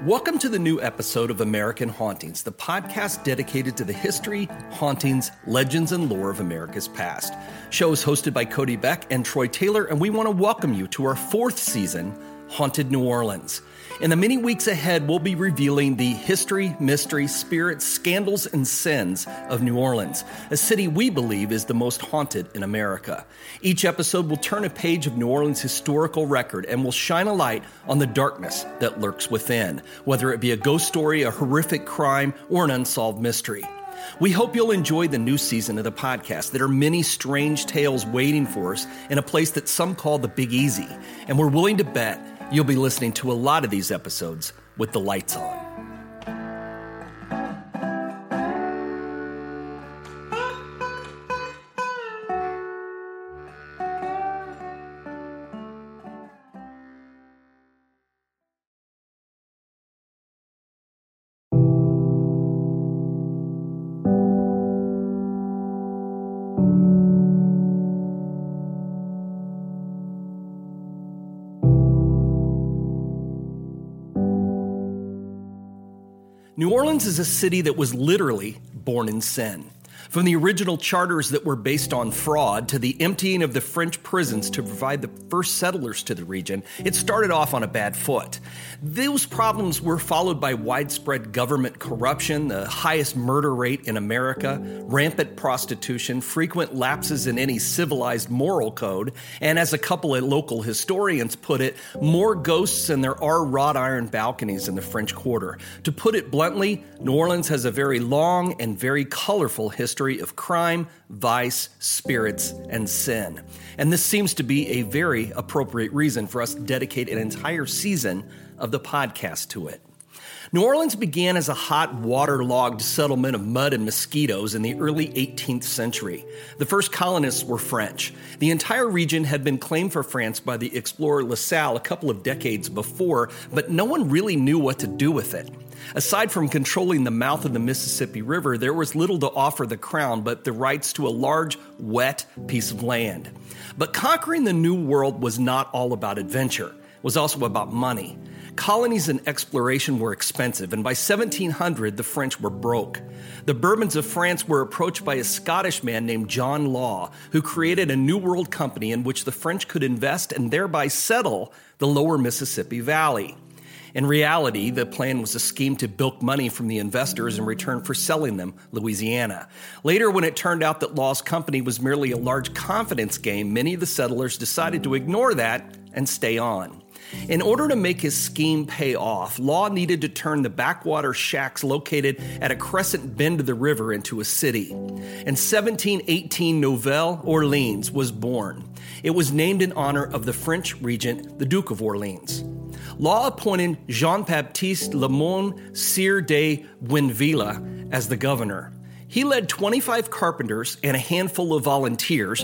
Welcome to the new episode of American Hauntings, the podcast dedicated to the history, hauntings, legends, and lore of America's past. Show is hosted by Cody Beck and Troy Taylor, and we want to welcome you to our fourth season, Haunted New Orleans. In the many weeks ahead, we'll be revealing the history, mystery, spirits, scandals, and sins of New Orleans, a city we believe is the most haunted in America. Each episode will turn a page of New Orleans' historical record and will shine a light on the darkness that lurks within, whether it be a ghost story, a horrific crime, or an unsolved mystery. We hope you'll enjoy the new season of the podcast. There are many strange tales waiting for us in a place that some call the Big Easy, and we're willing to bet you'll be listening to a lot of these episodes with the lights on. New Orleans is a city that was literally born in sin. From the original charters that were based on fraud to the emptying of the French prisons to provide the first settlers to the region, it started off on a bad foot. Those problems were followed by widespread government corruption, the highest murder rate in America, rampant prostitution, frequent lapses in any civilized moral code, and as a couple of local historians put it, more ghosts than there are wrought iron balconies in the French Quarter. To put it bluntly, New Orleans has a very long and very colorful history of crime, vice, spirits, and sin. And this seems to be a very appropriate reason for us to dedicate an entire season of the podcast to it. New Orleans began as a hot, waterlogged settlement of mud and mosquitoes in the early 18th century. The first colonists were French. The entire region had been claimed for France by the explorer La Salle a couple of decades before, but no one really knew what to do with it. Aside from controlling the mouth of the Mississippi River, there was little to offer the crown but the rights to a large, wet piece of land. But conquering the New World was not all about adventure. It was also about money. Colonies and exploration were expensive, and by 1700, the French were broke. The Bourbons of France were approached by a Scottish man named John Law, who created a New World company in which the French could invest and thereby settle the lower Mississippi Valley. In reality, the plan was a scheme to bilk money from the investors in return for selling them Louisiana. Later, when it turned out that Law's company was merely a large confidence game, many of the settlers decided to ignore that and stay on. In order to make his scheme pay off, Law needed to turn the backwater shacks located at a crescent bend of the river into a city. In 1718, Nouvelle Orleans was born. It was named in honor of the French regent, the Duke of Orleans. Law appointed Jean-Baptiste Lamon Sire de Buinville as the governor. He led 25 carpenters and a handful of volunteers,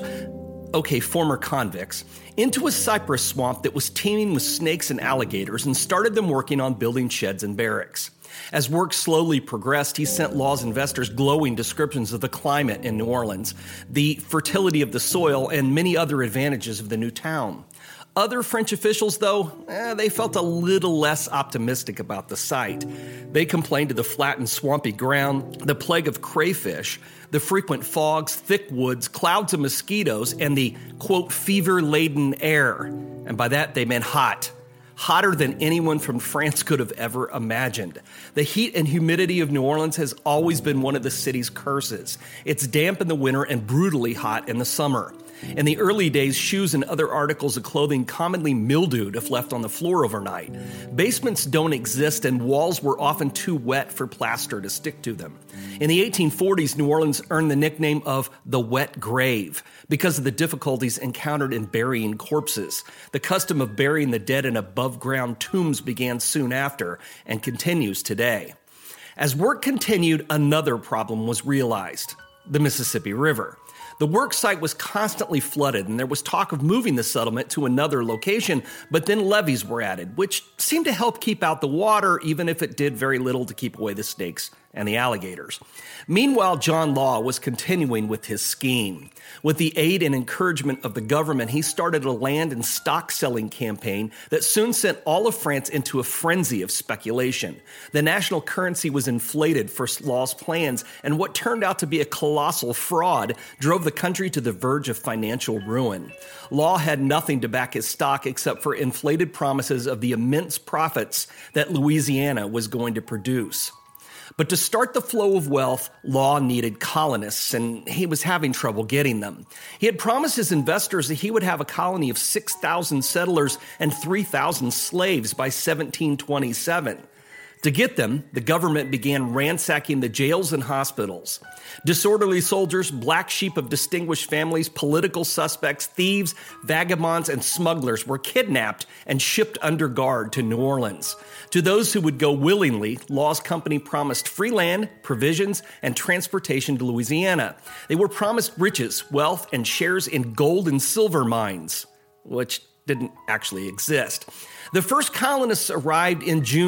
former convicts, into a cypress swamp that was teeming with snakes and alligators and started them working on building sheds and barracks. As work slowly progressed, he sent Law's investors glowing descriptions of the climate in New Orleans, the fertility of the soil, and many other advantages of the new town. Other French officials, though, they felt a little less optimistic about the site. They complained of the flat and swampy ground, the plague of crayfish, the frequent fogs, thick woods, clouds of mosquitoes, and the, quote, fever-laden air. And by that, they meant hot. Hotter than anyone from France could have ever imagined. The heat and humidity of New Orleans has always been one of the city's curses. It's damp in the winter and brutally hot in the summer. In the early days, shoes and other articles of clothing commonly mildewed if left on the floor overnight. Basements don't exist, and walls were often too wet for plaster to stick to them. In the 1840s, New Orleans earned the nickname of the Wet Grave because of the difficulties encountered in burying corpses. The custom of burying the dead in above-ground tombs began soon after and continues today. As work continued, another problem was realized: the Mississippi River. The work site was constantly flooded, and there was talk of moving the settlement to another location, but then levees were added, which seemed to help keep out the water, even if it did very little to keep away the snakes and the alligators. Meanwhile, John Law was continuing with his scheme. With the aid and encouragement of the government, he started a land and stock selling campaign that soon sent all of France into a frenzy of speculation. The national currency was inflated for Law's plans, and what turned out to be a colossal fraud drove the country to the verge of financial ruin. Law had nothing to back his stock except for inflated promises of the immense profits that Louisiana was going to produce. But to start the flow of wealth, Law needed colonists, and he was having trouble getting them. He had promised his investors that he would have a colony of 6,000 settlers and 3,000 slaves by 1727. To get them, the government began ransacking the jails and hospitals. Disorderly soldiers, black sheep of distinguished families, political suspects, thieves, vagabonds, and smugglers were kidnapped and shipped under guard to New Orleans. To those who would go willingly, Law's company promised free land, provisions, and transportation to Louisiana. They were promised riches, wealth, and shares in gold and silver mines, which didn't actually exist. The first colonists arrived in June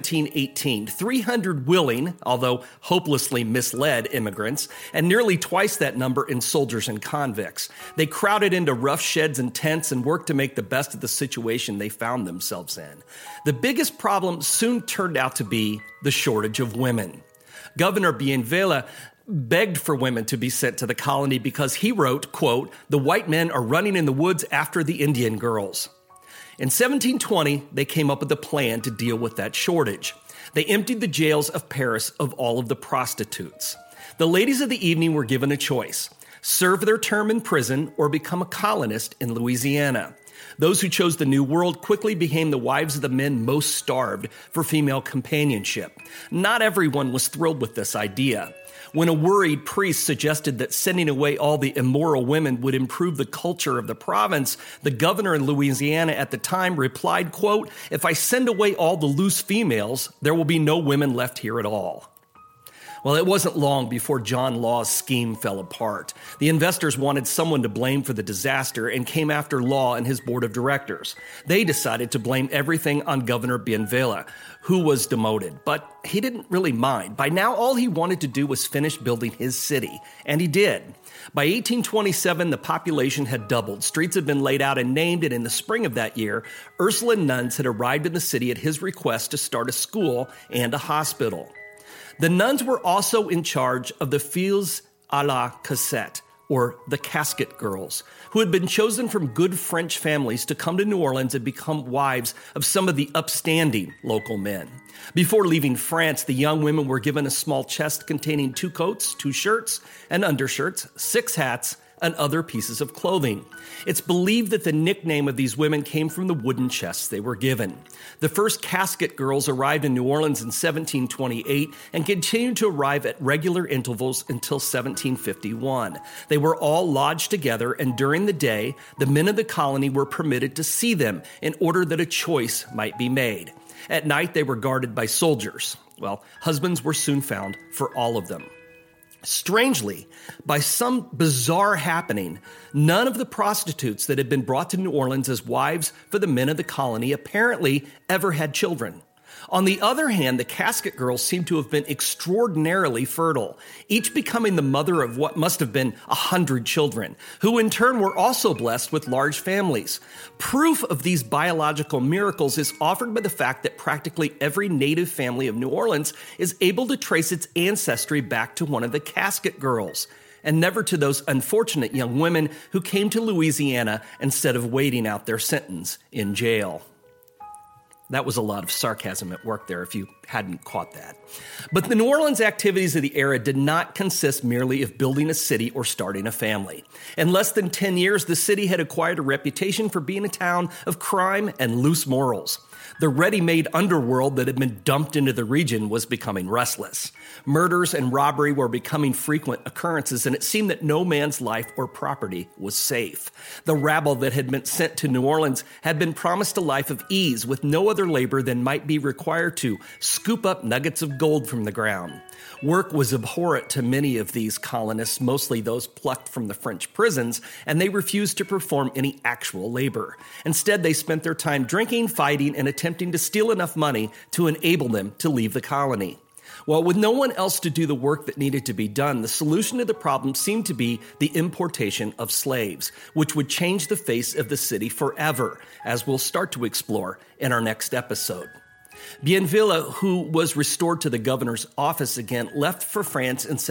1718, 300 willing, although hopelessly misled immigrants, and nearly twice that number in soldiers and convicts. They crowded into rough sheds and tents and worked to make the best of the situation they found themselves in. The biggest problem soon turned out to be the shortage of women. Governor Bienville begged for women to be sent to the colony because he wrote, quote, "The white men are running in the woods after the Indian girls." In 1720, they came up with a plan to deal with that shortage. They emptied the jails of Paris of all of the prostitutes. The ladies of the evening were given a choice: serve their term in prison or become a colonist in Louisiana. Those who chose the New World quickly became the wives of the men most starved for female companionship. Not everyone was thrilled with this idea. When a worried priest suggested that sending away all the immoral women would improve the culture of the province, the governor in Louisiana at the time replied, quote, "If I send away all the loose females, there will be no women left here at all." Well, it wasn't long before John Law's scheme fell apart. The investors wanted someone to blame for the disaster and came after Law and his board of directors. They decided to blame everything on Governor Bienville, who was demoted, but he didn't really mind. By now, all he wanted to do was finish building his city, and he did. By 1827, the population had doubled. Streets had been laid out and named, and in the spring of that year, Ursuline nuns had arrived in the city at his request to start a school and a hospital. The nuns were also in charge of the Filles à la Cassette, or the Casket Girls, who had been chosen from good French families to come to New Orleans and become wives of some of the upstanding local men. Before leaving France, the young women were given a small chest containing 2 coats, 2 shirts and undershirts, 6 hats, and other pieces of clothing. It's believed that the nickname of these women came from the wooden chests they were given. The first Casket Girls arrived in New Orleans in 1728 and continued to arrive at regular intervals until 1751. They were all lodged together, and during the day, the men of the colony were permitted to see them in order that a choice might be made. At night, they were guarded by soldiers. Well, husbands were soon found for all of them. Strangely, by some bizarre happening, none of the prostitutes that had been brought to New Orleans as wives for the men of the colony apparently ever had children. On the other hand, the Casket Girls seem to have been extraordinarily fertile, each becoming the mother of what must have been 100 children, who in turn were also blessed with large families. Proof of these biological miracles is offered by the fact that practically every native family of New Orleans is able to trace its ancestry back to one of the Casket Girls, and never to those unfortunate young women who came to Louisiana instead of waiting out their sentence in jail. That was a lot of sarcasm at work there, if you hadn't caught that. But the New Orleans activities of the era did not consist merely of building a city or starting a family. In less than 10 years, the city had acquired a reputation for being a town of crime and loose morals. The ready-made underworld that had been dumped into the region was becoming restless. Murders and robbery were becoming frequent occurrences, and it seemed that no man's life or property was safe. The rabble that had been sent to New Orleans had been promised a life of ease with no other labor than might be required to scoop up nuggets of gold from the ground. Work was abhorrent to many of these colonists, mostly those plucked from the French prisons, and they refused to perform any actual labor. Instead, they spent their time drinking, fighting, and attempting to steal enough money to enable them to leave the colony. Well, with no one else to do the work that needed to be done, the solution to the problem seemed to be the importation of slaves, which would change the face of the city forever, as we'll start to explore in our next episode. Bienville, who was restored to the governor's office again, left for France in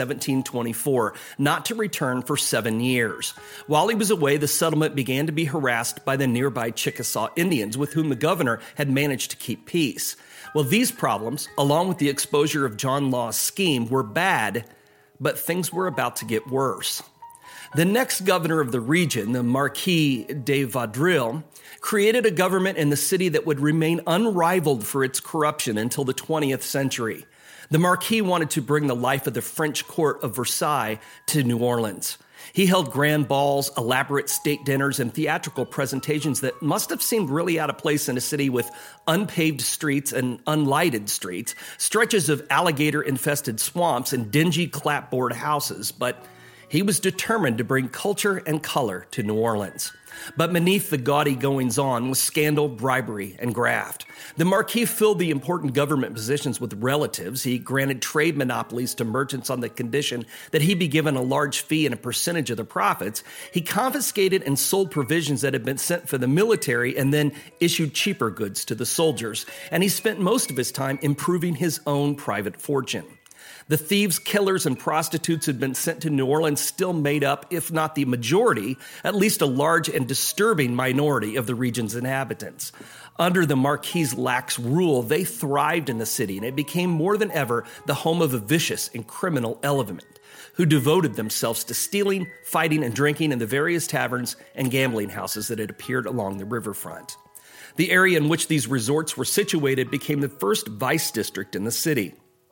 1724, not to return for 7 years. While he was away, the settlement began to be harassed by the nearby Chickasaw Indians, with whom the governor had managed to keep peace. Well, these problems, along with the exposure of John Law's scheme, were bad, but things were about to get worse. The next governor of the region, the Marquis de Vaudreuil, created a government in the city that would remain unrivaled for its corruption until the 20th century. The Marquis wanted to bring the life of the French court of Versailles to New Orleans. He held grand balls, elaborate state dinners, and theatrical presentations that must have seemed really out of place in a city with unpaved streets and unlighted streets, stretches of alligator-infested swamps, and dingy clapboard houses. But he was determined to bring culture and color to New Orleans. But beneath the gaudy goings-on was scandal, bribery, and graft. The Marquis filled the important government positions with relatives. He granted trade monopolies to merchants on the condition that he be given a large fee and a percentage of the profits. He confiscated and sold provisions that had been sent for the military and then issued cheaper goods to the soldiers. And he spent most of his time improving his own private fortune. The thieves, killers, and prostitutes who had been sent to New Orleans still made up, if not the majority, at least a large and disturbing minority of the region's inhabitants. Under the Marquis' lax rule, they thrived in the city, and it became more than ever the home of a vicious and criminal element who devoted themselves to stealing, fighting, and drinking in the various taverns and gambling houses that had appeared along the riverfront. The area in which these resorts were situated became the first vice district in the city,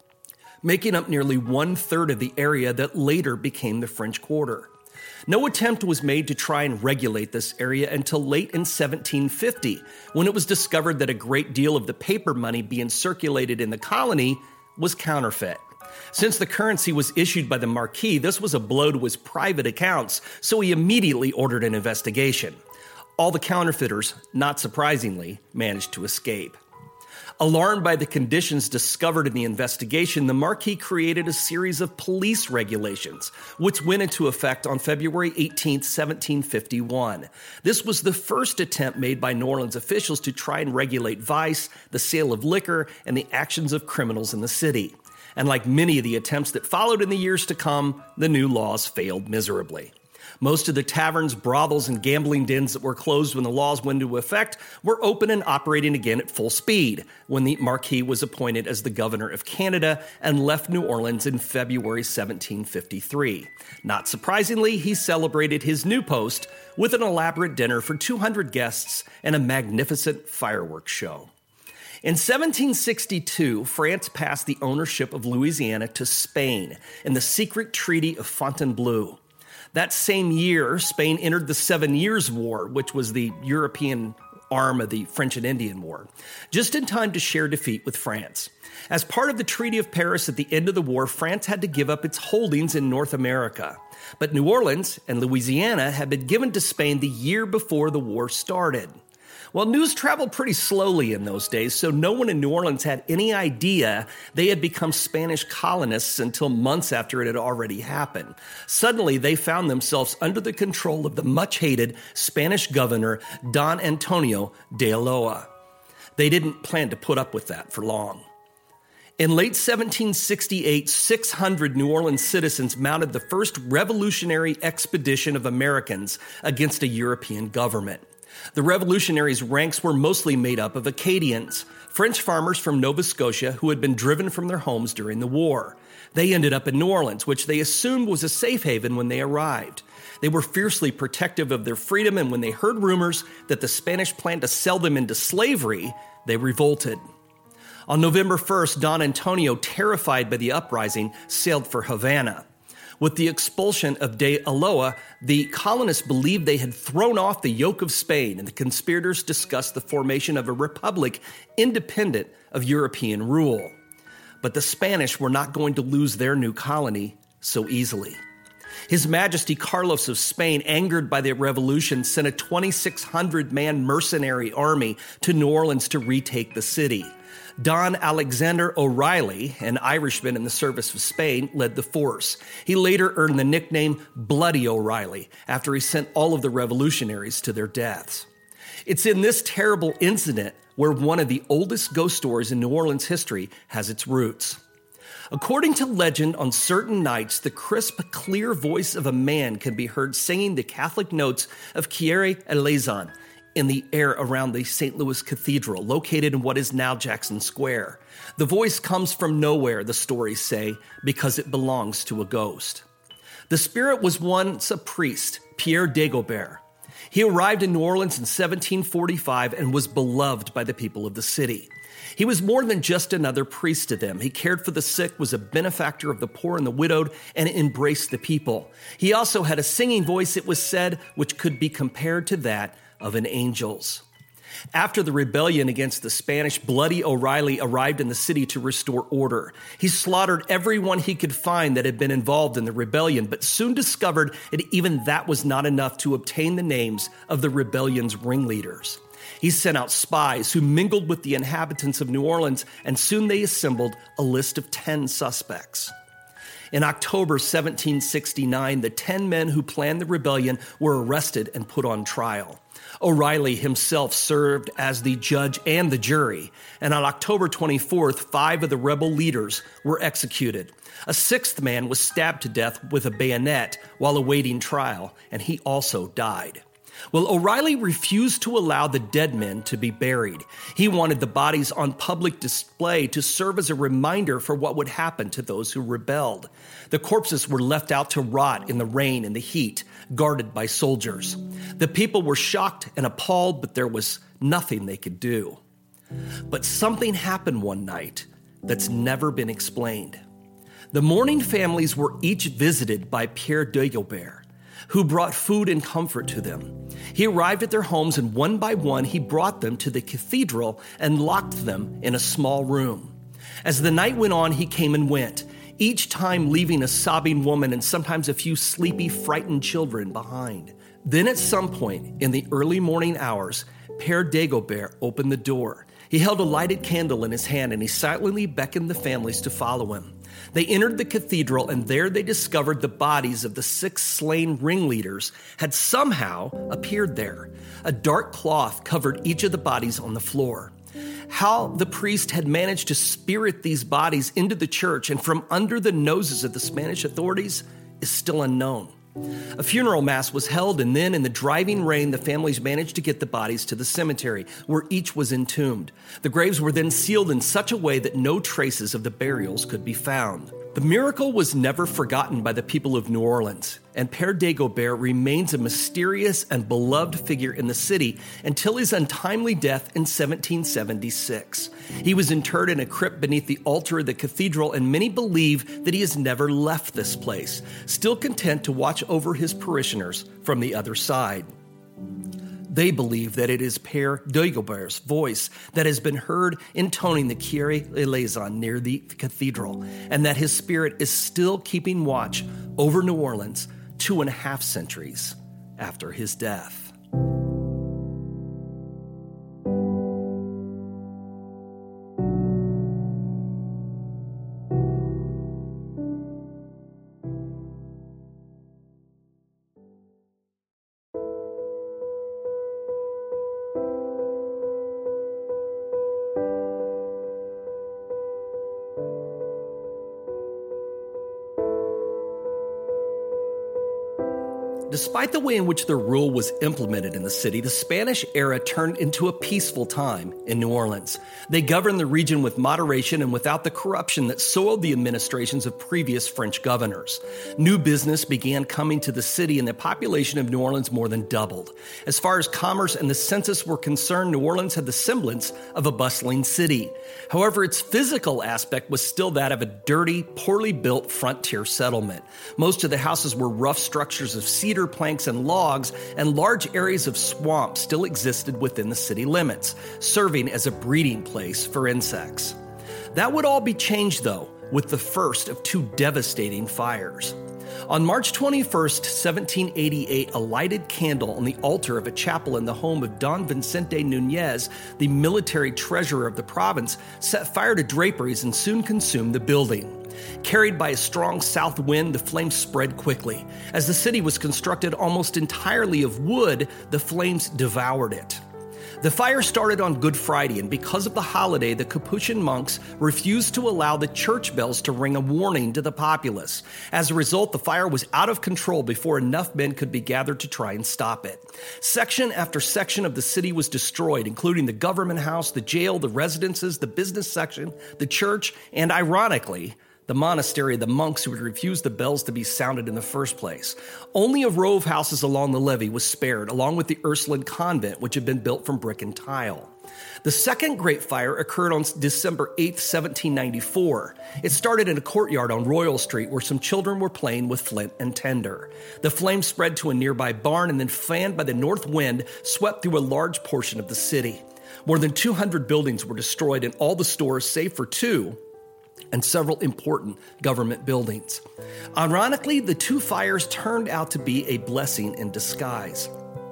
making up nearly 1/3 of the area that later became the French Quarter. No attempt was made to try and regulate this area until late in 1750, when it was discovered that a great deal of the paper money being circulated in the colony was counterfeit. Since the currency was issued by the Marquis, this was a blow to his private accounts, so he immediately ordered an investigation. All the counterfeiters, not surprisingly, managed to escape. Alarmed by the conditions discovered in the investigation, the Marquis created a series of police regulations, which went into effect on February 18, 1751. This was the first attempt made by New Orleans officials to try and regulate vice, the sale of liquor, and the actions of criminals in the city. And like many of the attempts that followed in the years to come, the new laws failed miserably. Most of the taverns, brothels, and gambling dens that were closed when the laws went into effect were open and operating again at full speed when the Marquis was appointed as the governor of Canada and left New Orleans in February 1753. Not surprisingly, he celebrated his new post with an elaborate dinner for 200 guests and a magnificent fireworks show. In 1762, France passed the ownership of Louisiana to Spain in the secret Treaty of Fontainebleau. That same year, Spain entered the 7 Years' War, which was the European arm of the French and Indian War, just in time to share defeat with France. As part of the Treaty of Paris at the end of the war, France had to give up its holdings in North America. But New Orleans and Louisiana had been given to Spain the year before the war started. Well, news traveled pretty slowly in those days, so no one in New Orleans had any idea they had become Spanish colonists until months after it had already happened. Suddenly, they found themselves under the control of the much-hated Spanish governor, Don Antonio de Ulloa. They didn't plan to put up with that for long. In late 1768, 600 New Orleans citizens mounted the first revolutionary expedition of Americans against a European government. The revolutionaries' ranks were mostly made up of Acadians, French farmers from Nova Scotia who had been driven from their homes during the war. They ended up in New Orleans, which they assumed was a safe haven when they arrived. They were fiercely protective of their freedom, and when they heard rumors that the Spanish planned to sell them into slavery, they revolted. On November 1st, Don Antonio, terrified by the uprising, sailed for Havana. With the expulsion of de Ulloa, the colonists believed they had thrown off the yoke of Spain, and the conspirators discussed the formation of a republic independent of European rule. But the Spanish were not going to lose their new colony so easily. His Majesty Carlos of Spain, angered by the revolution, sent a 2,600-man mercenary army to New Orleans to retake the city. Don Alexander O'Reilly, an Irishman in the service of Spain, led the force. He later earned the nickname Bloody O'Reilly after he sent all of the revolutionaries to their deaths. It's in this terrible incident where one of the oldest ghost stories in New Orleans history has its roots. According to legend, on certain nights, the crisp, clear voice of a man can be heard singing the Catholic notes of Kyrie eleison in the air around the St. Louis Cathedral, located in what is now Jackson Square. The voice comes from nowhere, the stories say, because it belongs to a ghost. The spirit was once a priest, Pierre Dagobert. He arrived in New Orleans in 1745 and was beloved by the people of the city. He was more than just another priest to them. He cared for the sick, was a benefactor of the poor and the widowed, and embraced the people. He also had a singing voice, it was said, which could be compared to that of an angel's. After the rebellion against the Spanish, Bloody O'Reilly arrived in the city to restore order. He slaughtered everyone he could find that had been involved in the rebellion, but soon discovered that even that was not enough to obtain the names of the rebellion's ringleaders. He sent out spies who mingled with the inhabitants of New Orleans, and soon they assembled a list of 10 suspects. In October 1769, the 10 men who planned the rebellion were arrested and put on trial. O'Reilly himself served as the judge and the jury, and on October 24th, 5 of the rebel leaders were executed. A 6th man was stabbed to death with a bayonet while awaiting trial, and he also died. Well, O'Reilly refused to allow the dead men to be buried. He wanted the bodies on public display to serve as a reminder for what would happen to those who rebelled. The corpses were left out to rot in the rain and the heat, guarded by soldiers. The people were shocked and appalled, but there was nothing they could do. But something happened one night that's never been explained. The mourning families were each visited by Pierre Dagobert, who brought food and comfort to them. He arrived at their homes, and one by one, he brought them to the cathedral and locked them in a small room. As the night went on, he came and went, each time leaving a sobbing woman and sometimes a few sleepy, frightened children behind. Then at some point in the early morning hours, Père Dagobert opened the door. He held a lighted candle in his hand, and he silently beckoned the families to follow him. They entered the cathedral, and there they discovered the bodies of the 6 slain ringleaders had somehow appeared there. A dark cloth covered each of the bodies on the floor. How the priest had managed to spirit these bodies into the church and from under the noses of the Spanish authorities is still unknown. A funeral mass was held, and then in the driving rain, the families managed to get the bodies to the cemetery, where each was entombed. The graves were then sealed in such a way that no traces of the burials could be found. The miracle was never forgotten by the people of New Orleans, and Père Dagobert remains a mysterious and beloved figure in the city until his untimely death in 1776. He was interred in a crypt beneath the altar of the cathedral, and many believe that he has never left this place, still content to watch over his parishioners from the other side. They believe that it is Père Dagobert's voice that has been heard intoning the Kyrie eleison near the cathedral, and that his spirit is still keeping watch over New Orleans 2.5 centuries after his death. Despite the way in which their rule was implemented in the city, the Spanish era turned into a peaceful time in New Orleans. They governed the region with moderation and without the corruption that soiled the administrations of previous French governors. New business began coming to the city, and the population of New Orleans more than doubled. As far as commerce and the census were concerned, New Orleans had the semblance of a bustling city. However, its physical aspect was still that of a dirty, poorly built frontier settlement. Most of the houses were rough structures of cedar planks and logs, and large areas of swamp still existed within the city limits, serving as a breeding place for insects. That would all be changed, though, with the first of 2 devastating fires. On March 21st, 1788, a lighted candle on the altar of a chapel in the home of Don Vicente Nunez, the military treasurer of the province, set fire to draperies and soon consumed the building. Carried by a strong south wind, the flames spread quickly. As the city was constructed almost entirely of wood, the flames devoured it. The fire started on Good Friday, and because of the holiday, the Capuchin monks refused to allow the church bells to ring a warning to the populace. As a result, the fire was out of control before enough men could be gathered to try and stop it. Section after section of the city was destroyed, including the government house, the jail, the residences, the business section, the church, and ironically, the monastery of the monks who had refused the bells to be sounded in the first place. Only a row of houses along the levee was spared, along with the Ursuline convent, which had been built from brick and tile. The second Great Fire occurred on December 8, 1794. It started in a courtyard on Royal Street where some children were playing with flint and tinder. The flames spread to a nearby barn and then, fanned by the north wind, swept through a large portion of the city. More than 200 buildings were destroyed, and all the stores, save for two, and several important government buildings. Ironically, the two fires turned out to be a blessing in disguise.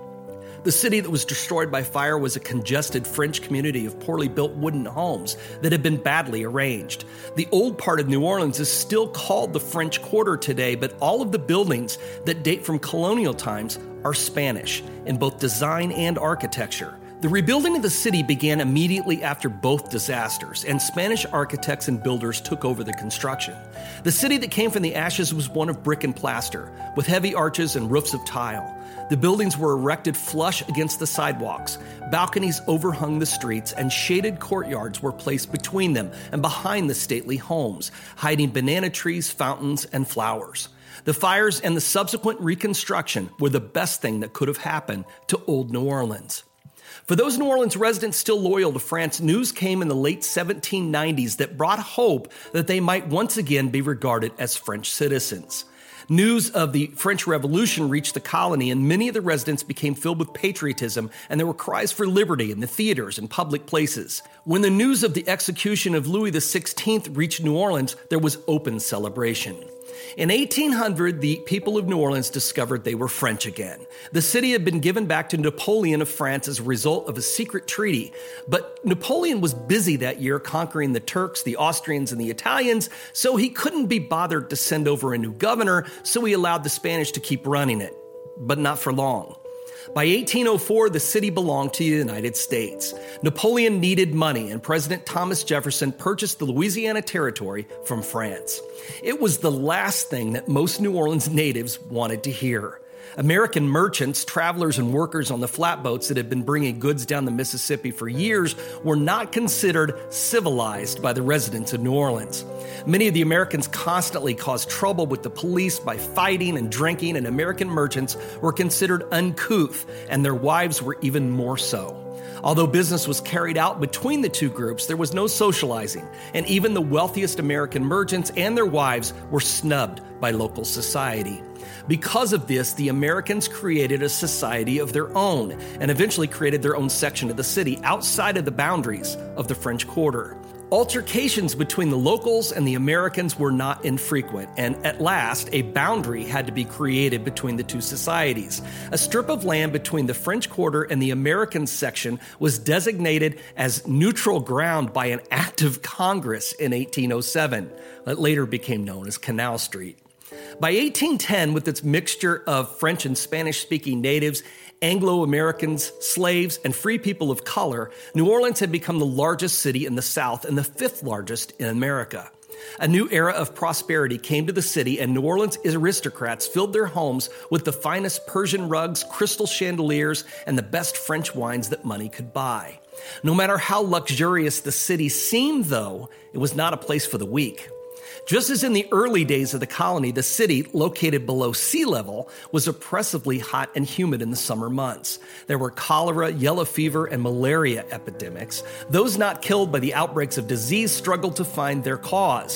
The city that was destroyed by fire was a congested French community of poorly built wooden homes that had been badly arranged. The old part of New Orleans is still called the French Quarter today, but all of the buildings that date from colonial times are Spanish in both design and architecture. The rebuilding of the city began immediately after both disasters, and Spanish architects and builders took over the construction. The city that came from the ashes was one of brick and plaster, with heavy arches and roofs of tile. The buildings were erected flush against the sidewalks. Balconies overhung the streets, and shaded courtyards were placed between them and behind the stately homes, hiding banana trees, fountains, and flowers. The fires and the subsequent reconstruction were the best thing that could have happened to old New Orleans. For those New Orleans residents still loyal to France, news came in the late 1790s that brought hope that they might once again be regarded as French citizens. News of the French Revolution reached the colony, and many of the residents became filled with patriotism, and there were cries for liberty in the theaters and public places. When the news of the execution of Louis XVI reached New Orleans, there was open celebration. In 1800, the people of New Orleans discovered they were French again. The city had been given back to Napoleon of France as a result of a secret treaty, but Napoleon was busy that year conquering the Turks, the Austrians, and the Italians, so he couldn't be bothered to send over a new governor, so he allowed the Spanish to keep running it, but not for long. By 1804, the city belonged to the United States. Napoleon needed money, and President Thomas Jefferson purchased the Louisiana Territory from France. It was the last thing that most New Orleans natives wanted to hear. American merchants, travelers, and workers on the flatboats that had been bringing goods down the Mississippi for years were not considered civilized by the residents of New Orleans. Many of the Americans constantly caused trouble with the police by fighting and drinking, and American merchants were considered uncouth, and their wives were even more so. Although business was carried out between the two groups, there was no socializing, and even the wealthiest American merchants and their wives were snubbed by local society. Because of this, the Americans created a society of their own and eventually created their own section of the city outside of the boundaries of the French Quarter. Altercations between the locals and the Americans were not infrequent, and at last, a boundary had to be created between the two societies. A strip of land between the French Quarter and the American section was designated as neutral ground by an act of Congress in 1807. It later became known as Canal Street. By 1810, with its mixture of French and Spanish-speaking natives, Anglo-Americans, slaves, and free people of color, New Orleans had become the largest city in the South and the fifth largest in America. A new era of prosperity came to the city, and New Orleans aristocrats filled their homes with the finest Persian rugs, crystal chandeliers, and the best French wines that money could buy. No matter how luxurious the city seemed, though, it was not a place for the weak. Just as in the early days of the colony, the city, located below sea level, was oppressively hot and humid in the summer months. There were cholera, yellow fever, and malaria epidemics. Those not killed by the outbreaks of disease struggled to find their cause.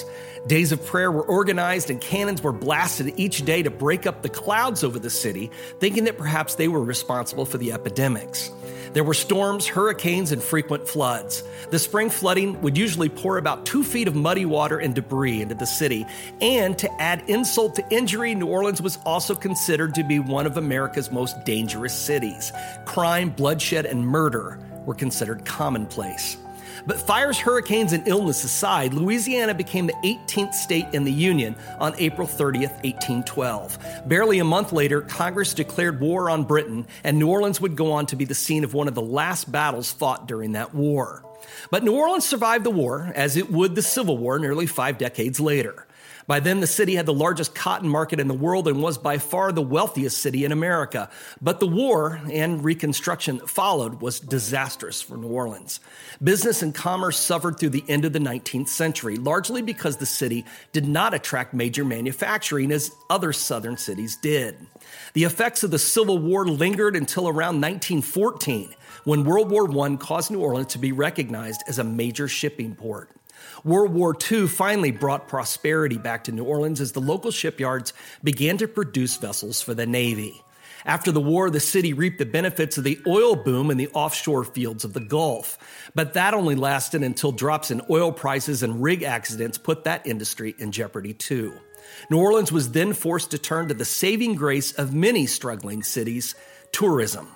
Days of prayer were organized and cannons were blasted each day to break up the clouds over the city, thinking that perhaps they were responsible for the epidemics. There were storms, hurricanes, and frequent floods. The spring flooding would usually pour about 2 feet of muddy water and debris into the city. And to add insult to injury, New Orleans was also considered to be one of America's most dangerous cities. Crime, bloodshed, and murder were considered commonplace. But fires, hurricanes, and illness aside, Louisiana became the 18th state in the Union on April 30th, 1812. Barely a month later, Congress declared war on Britain, and New Orleans would go on to be the scene of one of the last battles fought during that war. But New Orleans survived the war, as it would the Civil War nearly 5 decades later. By then, the city had the largest cotton market in the world and was by far the wealthiest city in America. But the war and Reconstruction that followed was disastrous for New Orleans. Business and commerce suffered through the end of the 19th century, largely because the city did not attract major manufacturing as other southern cities did. The effects of the Civil War lingered until around 1914, when World War I caused New Orleans to be recognized as a major shipping port. World War II finally brought prosperity back to New Orleans as the local shipyards began to produce vessels for the Navy. After the war, the city reaped the benefits of the oil boom in the offshore fields of the Gulf. But that only lasted until drops in oil prices and rig accidents put that industry in jeopardy too. New Orleans was then forced to turn to the saving grace of many struggling cities, tourism.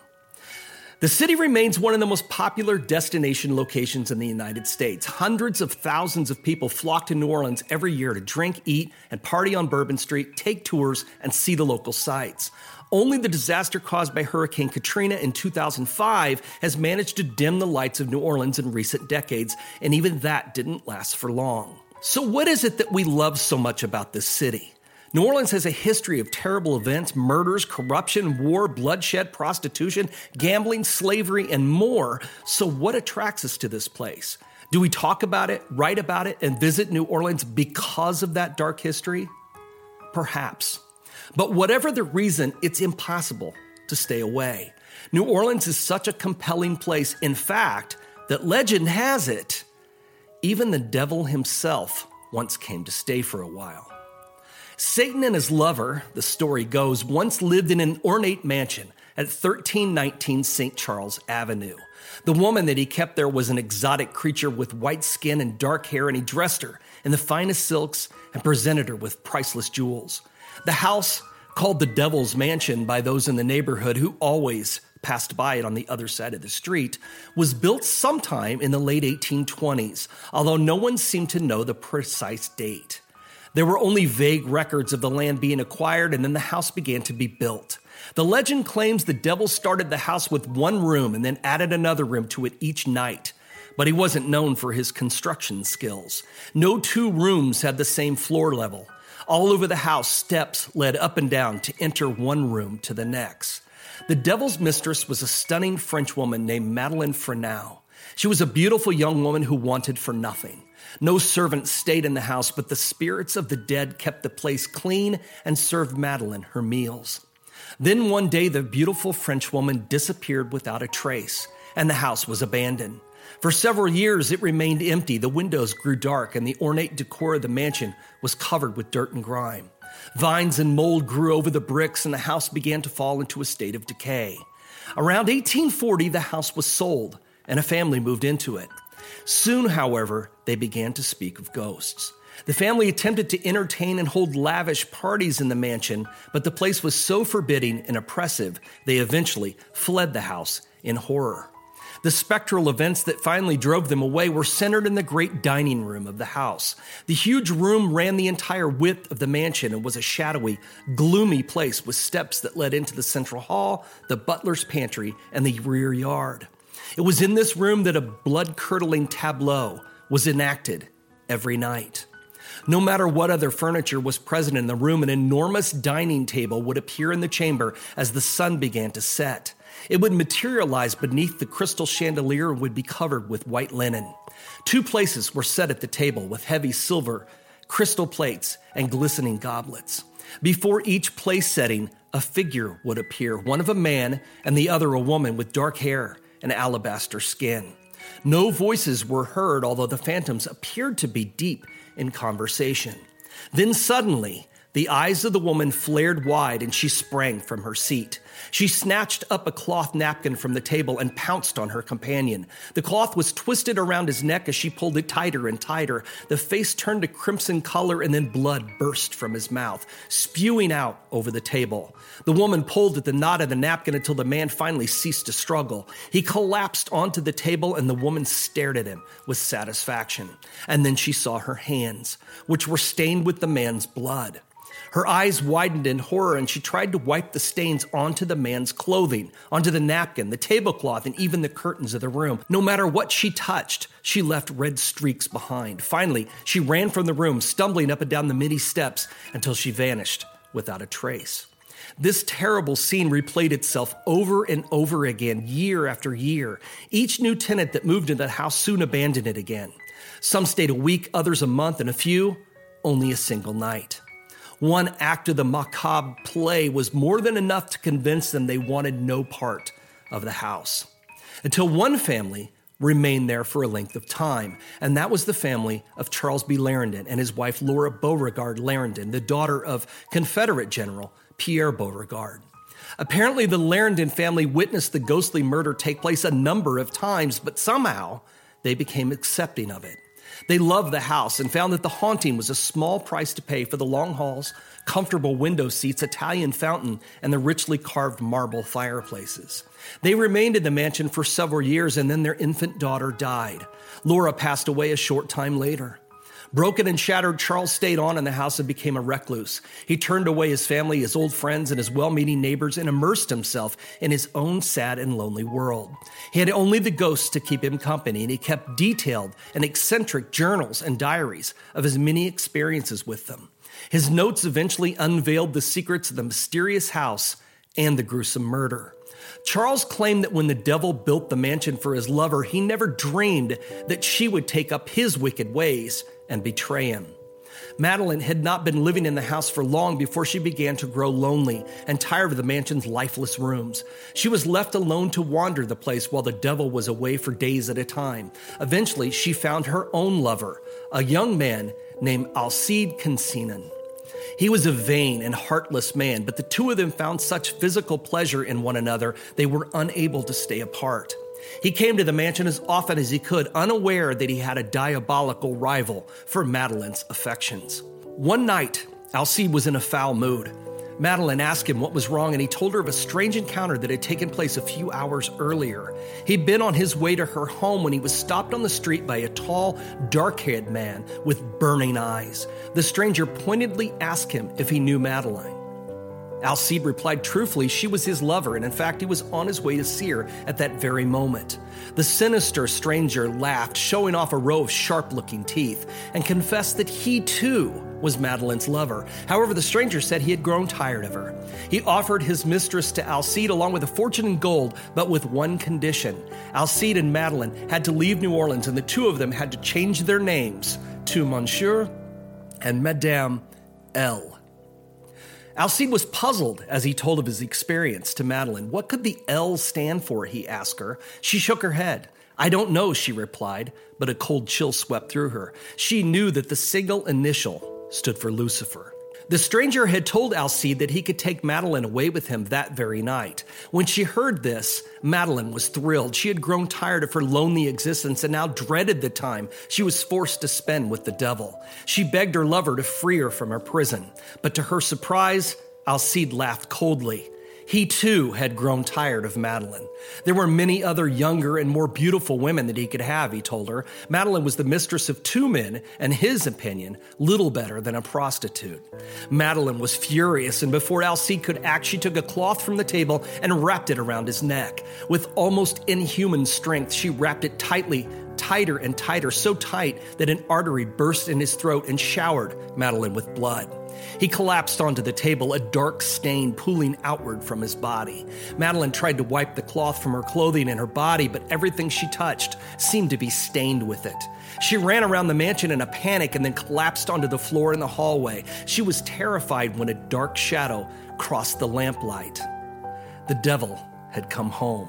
The city remains one of the most popular destination locations in the United States. Hundreds of thousands of people flock to New Orleans every year to drink, eat, and party on Bourbon Street, take tours, and see the local sights. Only the disaster caused by Hurricane Katrina in 2005 has managed to dim the lights of New Orleans in recent decades, and even that didn't last for long. So what is it that we love so much about this city? New Orleans has a history of terrible events, murders, corruption, war, bloodshed, prostitution, gambling, slavery, and more. So what attracts us to this place? Do we talk about it, write about it, and visit New Orleans because of that dark history? Perhaps. But whatever the reason, it's impossible to stay away. New Orleans is such a compelling place, in fact, that legend has it, even the devil himself once came to stay for a while. Satan and his lover, the story goes, once lived in an ornate mansion at 1319 St. Charles Avenue. The woman that he kept there was an exotic creature with white skin and dark hair, and he dressed her in the finest silks and presented her with priceless jewels. The house, called the Devil's Mansion by those in the neighborhood who always passed by it on the other side of the street, was built sometime in the late 1820s, although no one seemed to know the precise date. There were only vague records of the land being acquired, and then the house began to be built. The legend claims the devil started the house with one room and then added another room to it each night. But he wasn't known for his construction skills. No 2 rooms had the same floor level. All over the house, steps led up and down to enter one room to the next. The devil's mistress was a stunning French woman named Madeleine Frenau. She was a beautiful young woman who wanted for nothing. No servant stayed in the house, but the spirits of the dead kept the place clean and served Madeleine her meals. Then one day, the beautiful French woman disappeared without a trace, and the house was abandoned. For several years, it remained empty. The windows grew dark, and the ornate decor of the mansion was covered with dirt and grime. Vines and mold grew over the bricks, and the house began to fall into a state of decay. Around 1840, the house was sold, and a family moved into it. Soon, however, they began to speak of ghosts. The family attempted to entertain and hold lavish parties in the mansion, but the place was so forbidding and oppressive, they eventually fled the house in horror. The spectral events that finally drove them away were centered in the great dining room of the house. The huge room ran the entire width of the mansion and was a shadowy, gloomy place with steps that led into the central hall, the butler's pantry, and the rear yard. It was in this room that a blood-curdling tableau was enacted every night. No matter what other furniture was present in the room, an enormous dining table would appear in the chamber as the sun began to set. It would materialize beneath the crystal chandelier and would be covered with white linen. 2 places were set at the table with heavy silver, crystal plates, and glistening goblets. Before each place setting, a figure would appear, one of a man and the other a woman with dark hair and alabaster skin. No voices were heard, although the phantoms appeared to be deep in conversation. Then suddenly, the eyes of the woman flared wide and she sprang from her seat. She snatched up a cloth napkin from the table and pounced on her companion. The cloth was twisted around his neck as she pulled it tighter and tighter. The face turned to crimson color and then blood burst from his mouth, spewing out over the table. The woman pulled at the knot of the napkin until the man finally ceased to struggle. He collapsed onto the table and the woman stared at him with satisfaction. And then she saw her hands, which were stained with the man's blood. Her eyes widened in horror and she tried to wipe the stains onto the man's clothing, onto the napkin, the tablecloth, and even the curtains of the room. No matter what she touched, she left red streaks behind. Finally, she ran from the room, stumbling up and down the many steps until she vanished without a trace. This terrible scene replayed itself over and over again, year after year. Each new tenant that moved into the house soon abandoned it again. Some stayed a week, others a month, and a few only a single night. One act of the macabre play was more than enough to convince them they wanted no part of the house. Until one family remained there for a length of time, and that was the family of Charles B. Clarendon and his wife Laura Beauregard Clarendon, the daughter of Confederate General Pierre Beauregard. Apparently, the Clarendon family witnessed the ghostly murder take place a number of times, but somehow they became accepting of it. They loved the house and found that the haunting was a small price to pay for the long halls, comfortable window seats, Italian fountain, and the richly carved marble fireplaces. They remained in the mansion for several years, and then their infant daughter died. Laura passed away a short time later. Broken and shattered, Charles stayed on in the house and became a recluse. He turned away his family, his old friends, and his well-meaning neighbors and immersed himself in his own sad and lonely world. He had only the ghosts to keep him company, and he kept detailed and eccentric journals and diaries of his many experiences with them. His notes eventually unveiled the secrets of the mysterious house and the gruesome murder. Charles claimed that when the devil built the mansion for his lover, he never dreamed that she would take up his wicked ways and betray him. Madeline had not been living in the house for long before she began to grow lonely and tired of the mansion's lifeless rooms. She was left alone to wander the place while the devil was away for days at a time. Eventually, she found her own lover, a young man named Alcide Consignan. He was a vain and heartless man, but the two of them found such physical pleasure in one another they were unable to stay apart. He came to the mansion as often as he could, unaware that he had a diabolical rival for Madeline's affections. One night, Alcide was in a foul mood. Madeline asked him what was wrong, and he told her of a strange encounter that had taken place a few hours earlier. He'd been on his way to her home when he was stopped on the street by a tall, dark-haired man with burning eyes. The stranger pointedly asked him if he knew Madeline. Alcide replied truthfully she was his lover, and in fact, he was on his way to see her at that very moment. The sinister stranger laughed, showing off a row of sharp-looking teeth, and confessed that he, too, was Madeline's lover. However, the stranger said he had grown tired of her. He offered his mistress to Alcide along with a fortune in gold, but with one condition. Alcide and Madeline had to leave New Orleans, and the two of them had to change their names to Monsieur and Madame L. Alcide was puzzled as he told of his experience to Madeline. What could the L stand for, he asked her. She shook her head. I don't know, she replied, but a cold chill swept through her. She knew that the single initial stood for Lucifer. The stranger had told Alcide that he could take Madeline away with him that very night. When she heard this, Madeline was thrilled. She had grown tired of her lonely existence and now dreaded the time she was forced to spend with the devil. She begged her lover to free her from her prison. But to her surprise, Alcide laughed coldly. He, too, had grown tired of Madeline. There were many other younger and more beautiful women that he could have, he told her. Madeline was the mistress of two men, and his opinion, little better than a prostitute. Madeline was furious, and before Alcide could act, she took a cloth from the table and wrapped it around his neck. With almost inhuman strength, she wrapped it tighter and tighter, so tight that an artery burst in his throat and showered Madeline with blood. He collapsed onto the table, a dark stain pooling outward from his body. Madeline tried to wipe the cloth from her clothing and her body, but everything she touched seemed to be stained with it. She ran around the mansion in a panic and then collapsed onto the floor in the hallway. She was terrified when a dark shadow crossed the lamplight. The devil had come home.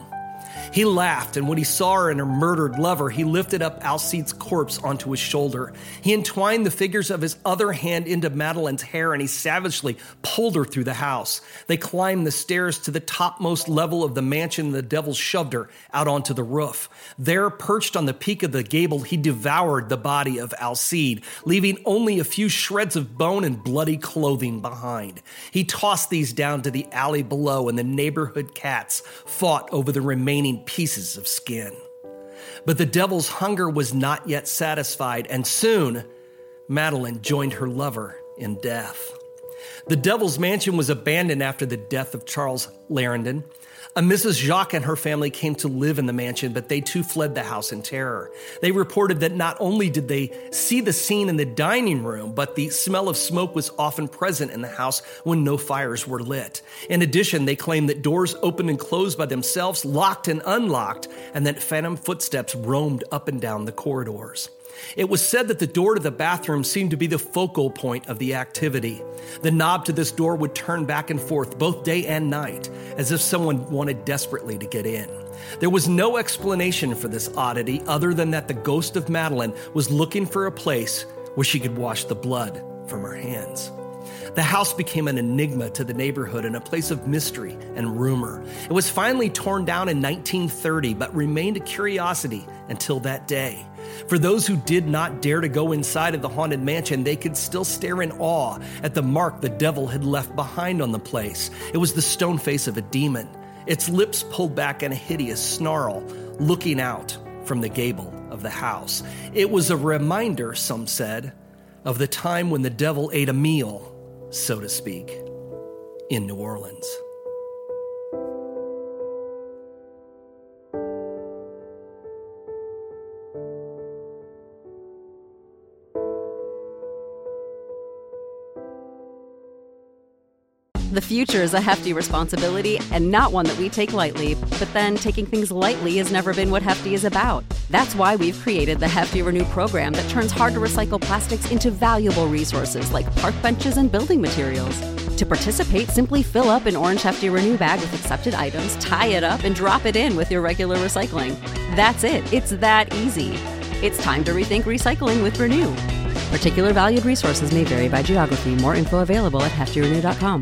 He laughed, and when he saw her and her murdered lover, he lifted up Alcide's corpse onto his shoulder. He entwined the fingers of his other hand into Madeleine's hair, and he savagely pulled her through the house. They climbed the stairs to the topmost level of the mansion, and the devil shoved her out onto the roof. There, perched on the peak of the gable, he devoured the body of Alcide, leaving only a few shreds of bone and bloody clothing behind. He tossed these down to the alley below, and the neighborhood cats fought over the remaining pieces of skin. But the devil's hunger was not yet satisfied, and soon Madeleine joined her lover in death. The devil's mansion was abandoned after the death of Charles Clarendon. A Mrs. Jacques and her family came to live in the mansion, but they too fled the house in terror. They reported that not only did they see the scene in the dining room, but the smell of smoke was often present in the house when no fires were lit. In addition, they claimed that doors opened and closed by themselves, locked and unlocked, and that phantom footsteps roamed up and down the corridors. It was said that the door to the bathroom seemed to be the focal point of the activity. The knob to this door would turn back and forth both day and night, as if someone wanted desperately to get in. There was no explanation for this oddity other than that the ghost of Madeleine was looking for a place where she could wash the blood from her hands. The house became an enigma to the neighborhood and a place of mystery and rumor. It was finally torn down in 1930, but remained a curiosity until that day. For those who did not dare to go inside of the haunted mansion, they could still stare in awe at the mark the devil had left behind on the place. It was the stone face of a demon, its lips pulled back in a hideous snarl, looking out from the gable of the house. It was a reminder, some said, of the time when the devil ate a meal, so to speak, in New Orleans. The future is a hefty responsibility and not one that we take lightly. But then taking things lightly has never been what Hefty is about. That's why we've created the Hefty Renew program that turns hard-to-recycle plastics into valuable resources like park benches and building materials. To participate, simply fill up an orange Hefty Renew bag with accepted items, tie it up, and drop it in with your regular recycling. That's it. It's that easy. It's time to rethink recycling with Renew. Particular valued resources may vary by geography. More info available at heftyrenew.com.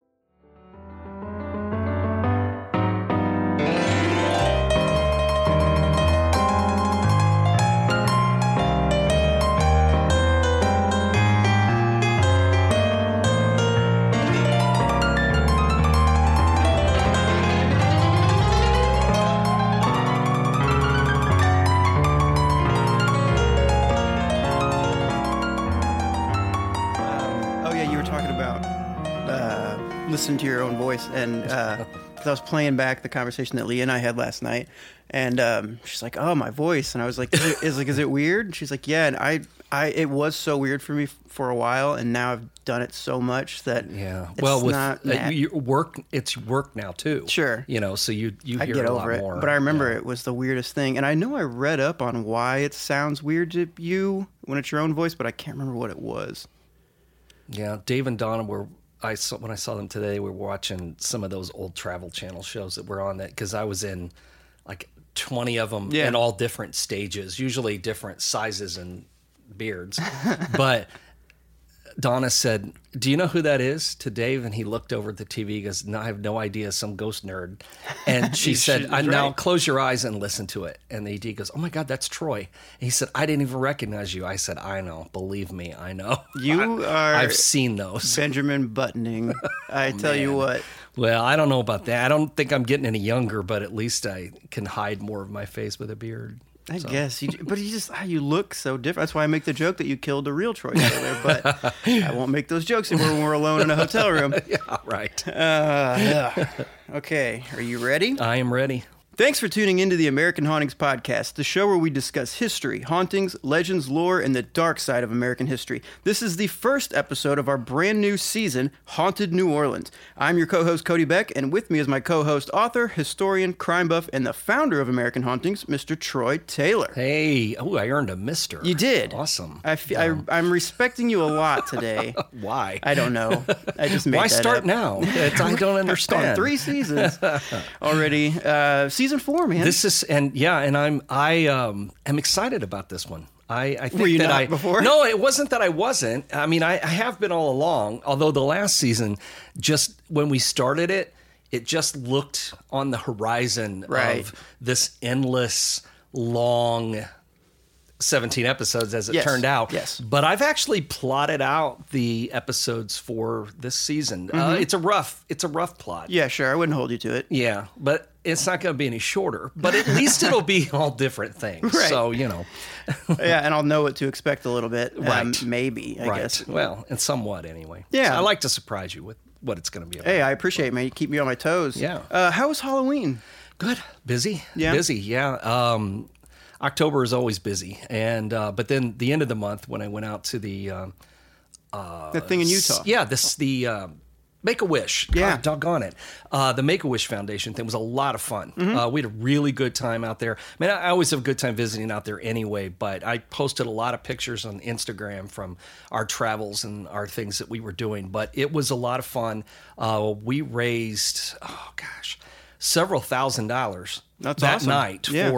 Listen to your own voice, and because I was playing back the conversation that Leah and I had last night, and she's like, "Oh, my voice," and I was like, "Is it weird?" And she's like, "Yeah," and it was so weird for me for a while, and now I've done it so much that it's with your work, it's work now too. Sure, so you hear I get it a over lot it, more. but I remember it was the weirdest thing, and I know I read up on why it sounds weird to you when it's your own voice, but I can't remember what it was. Yeah, Dave and Donna were. When I saw them today, we were watching some of those old Travel Channel shows that were on that, because I was in like 20 of them in all different stages, usually different sizes and beards. But Donna said, "Do you know who that is?" to Dave, and he looked over at the TV. He goes, "No, I have no idea, some ghost nerd." And she said, "Now close your eyes and listen to it." And the AD goes, "Oh my God, that's Troy." And he said, "I didn't even recognize you." I said, "I know, believe me, I know. I've seen those." Benjamin Buttoning. I tell you what. Well, I don't know about that. I don't think I'm getting any younger, but at least I can hide more of my face with a beard. I guess, but you look so different. That's why I make the joke that you killed the real Troy Taylor, but I won't make those jokes anymore when we're alone in a hotel room. Yeah, right. Okay, are you ready? I am ready. Thanks for tuning into the American Hauntings Podcast, the show where we discuss history, hauntings, legends, lore, and the dark side of American history. This is the first episode of our brand new season, Haunted New Orleans. I'm your co-host, Cody Beck, and with me is my co-host, author, historian, crime buff, and the founder of American Hauntings, Mr. Troy Taylor. Hey, I earned a mister. You did. Awesome. I'm respecting you a lot today. Why? I don't know. I just made Why that start up. now? I don't understand. 3 seasons already. Season season 4, man. I'm excited about this one. I think Were you that not before? No, it wasn't that I wasn't. I mean, I have been all along. Although the last season, just when we started it, it just looked on the horizon of this endless, long 17 episodes as it turned out. Yes. But I've actually plotted out the episodes for this season. It's a rough plot. Yeah, sure. I wouldn't hold you to it. Yeah, but it's not going to be any shorter. But at least it'll be all different things. Right. So, Yeah, and I'll know what to expect a little bit. Right. Maybe, I guess. Well, and somewhat anyway. Yeah. So I like to surprise you with what it's going to be about. Hey, I appreciate it, man. You keep me on my toes. Yeah. How was Halloween? Good. Busy. Yeah. Busy, yeah. October is always busy. And but then the end of the month when I went out to the That thing in Utah. the Make-A-Wish. Yeah. God, doggone it. The Make-A-Wish Foundation thing was a lot of fun. We had a really good time out there. I mean, I always have a good time visiting out there anyway, but I posted a lot of pictures on Instagram from our travels and our things that we were doing. But it was a lot of fun. We raised, several $1,000s That's that awesome. night Yeah.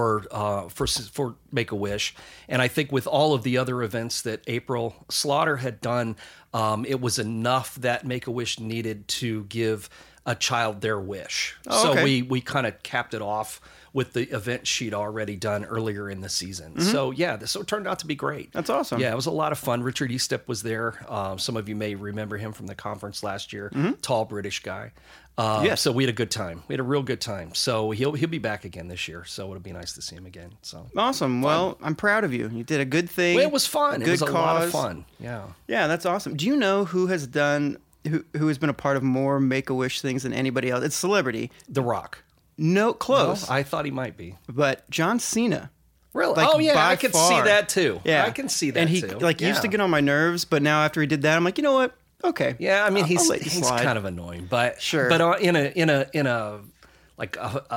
for Make-A-Wish. And I think with all of the other events that April Slaughter had done, it was enough that Make-A-Wish needed to give a child their wish. Oh, okay. So we kind of capped it off with the event she'd already done earlier in the season. So so it turned out to be great. That's awesome. Yeah, it was a lot of fun. Richard Eastep was there. Some of you may remember him from the conference last year. Tall British guy. Yes. So we had a good time. We had a real good time. So he'll be back again this year. So it'll be nice to see him again. So Awesome. Well, I'm proud of you. You did a good thing. well, it was fun. Good It was a lot of cause. fun. Yeah. Yeah, that's awesome. Do you know who has been a part of more Make-A-Wish things than anybody else? It's celebrity. The Rock. No, close. No, I thought he might be. But John Cena. Really? Like, oh yeah, by I could see far. that too. Yeah, I can see that and he too. used to get on my nerves, but now after he did that, I'm like, you know what? Okay. Yeah, I mean I'll he's let you slide. kind of annoying, but Sure. But in a like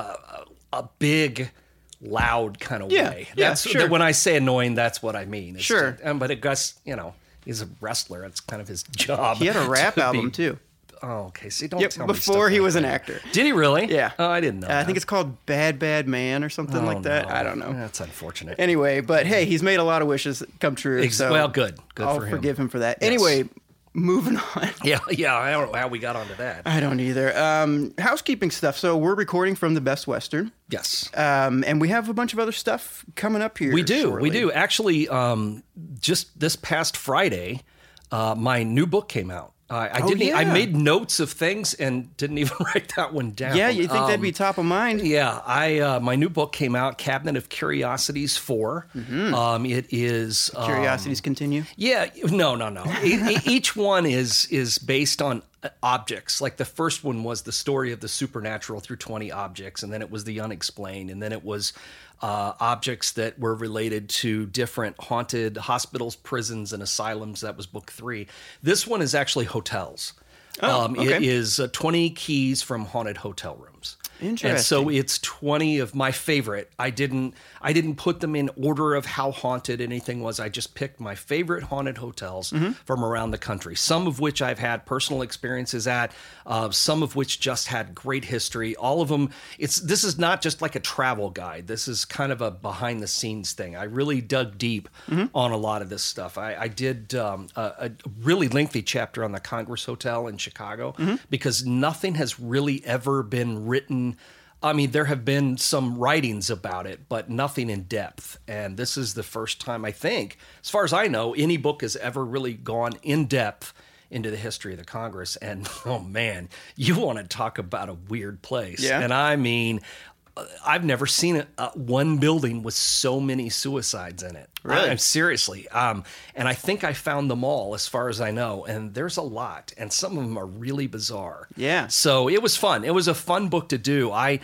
a big, loud kind of way. Yeah, That's sure. when I say annoying, that's what I mean. It's Sure. but Gus, he's a wrestler. It's kind of his job. He had a rap to album be- too. Oh, okay. See, don't Yep, tell me before stuff he like was an that. actor. Did he really? Yeah. Oh, I didn't know. I think it's called Bad Bad Man or something like that. I don't know. That's unfortunate. Anyway, but hey, he's made a lot of wishes come true. So well, good. Good I'll for him. forgive him for that. Yes. Anyway, moving on. Yeah. I don't know how we got onto that. I don't either. Housekeeping stuff. So we're recording from the Best Western. Yes. And we have a bunch of other stuff coming up here. We do. shortly. We do. Actually, just this past Friday, my new book came out. I didn't. yeah. I made notes of things and didn't even write that one down. Yeah, you think that'd be top of mind? Yeah, my new book came out, Cabinet of Curiosities 4. It is Curiosities continue. Yeah, no. Each one is based on objects. Like the first one was the story of the supernatural through 20 objects, and then it was the unexplained, and then it was objects that were related to different haunted hospitals, prisons, and asylums. That was book 3. This one is actually hotels. okay. It is 20 keys from haunted hotel rooms. Interesting. And so it's 20 of my favorite. I didn't put them in order of how haunted anything was. I just picked my favorite haunted hotels from around the country, some of which I've had personal experiences at, some of which just had great history. All of them, this is not just like a travel guide. This is kind of a behind the scenes thing. I really dug deep on a lot of this stuff. I did a really lengthy chapter on the Congress Hotel in Chicago because nothing has really ever been written. I mean, there have been some writings about it, but nothing in depth. And this is the first time, I think, as far as I know, any book has ever really gone in depth into the history of the Congress. And, oh, man, you want to talk about a weird place. Yeah. And I mean, I've never seen one building with so many suicides in it. Really? Seriously. And I think I found them all as far as I know. And there's a lot. And some of them are really bizarre. Yeah. So it was fun. It was a fun book to do. I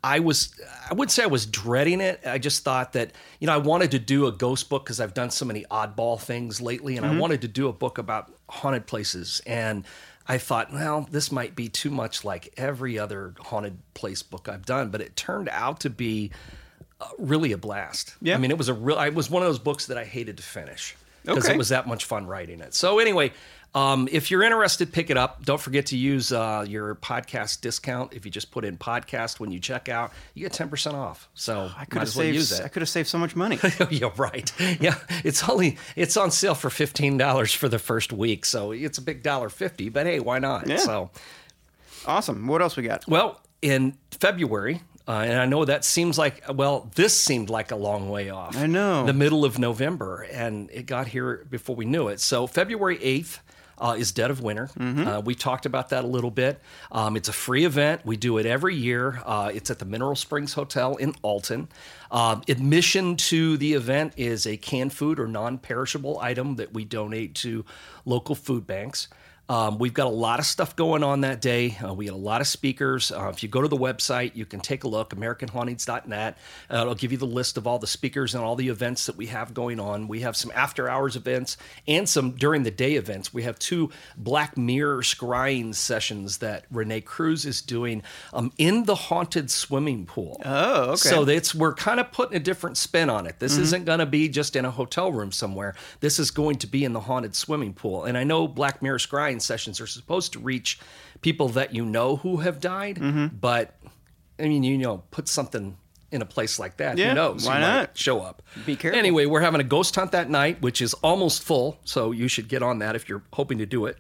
wouldn't say I was dreading it. I just thought that, I wanted to do a ghost book because I've done so many oddball things lately. And I wanted to do a book about haunted places. And I thought, well, this might be too much like every other haunted place book I've done, but it turned out to be really a blast. Yeah. I mean, it was one of those books that I hated to finish. because it was that much fun writing it. So anyway, if you're interested, pick it up. Don't forget to use your podcast discount. If you just put in podcast when you check out, you get 10% off. So I could have saved so much money. Yeah, right. Yeah, it's on sale for $15 for the first week, so it's a big $1.50. But hey, why not? Yeah. So awesome. What else we got? Well, in February. And I know that seems like, this seemed like a long way off. I know. The middle of November, and it got here before we knew it. So February 8th is Dead of Winter. We talked about that a little bit. It's a free event. We do it every year. It's at the Mineral Springs Hotel in Alton. Admission to the event is a canned food or non-perishable item that we donate to local food banks. We've got a lot of stuff going on that day. We got a lot of speakers. If you go to the website, you can take a look, AmericanHauntings.net. It'll give you the list of all the speakers and all the events that we have going on. We have some after-hours events and some during-the-day events. We have 2 Black Mirror scrying sessions that Renee Cruz is doing in the haunted swimming pool. Oh, okay. So we're kind of putting a different spin on it. This isn't going to be just in a hotel room somewhere. This is going to be in the haunted swimming pool. And I know Black Mirror scrying sessions are supposed to reach people that you know who have died, but I mean, put something in a place like that. Yeah, who knows? why you not? might show up. Be careful. Anyway, we're having a ghost hunt that night, which is almost full, so you should get on that if you're hoping to do it.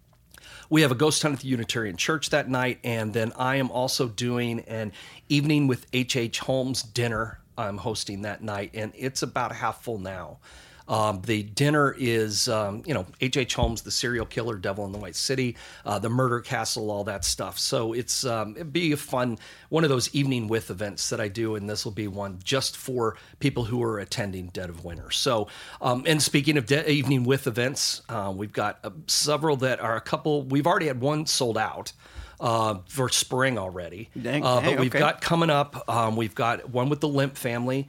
We have a ghost hunt at the Unitarian Church that night, and then I am also doing an evening with H.H. Holmes dinner I'm hosting that night, and it's about half full now. The dinner is, H.H. Holmes, the serial killer, Devil in the White City, the Murder Castle, all that stuff. So it'd be a fun, one of those evening with events that I do, and this will be one just for people who are attending Dead of Winter. So, and speaking of evening with events, we've got several that are we've already had one sold out. For spring already. But we've got coming up, we've got one with the Limp family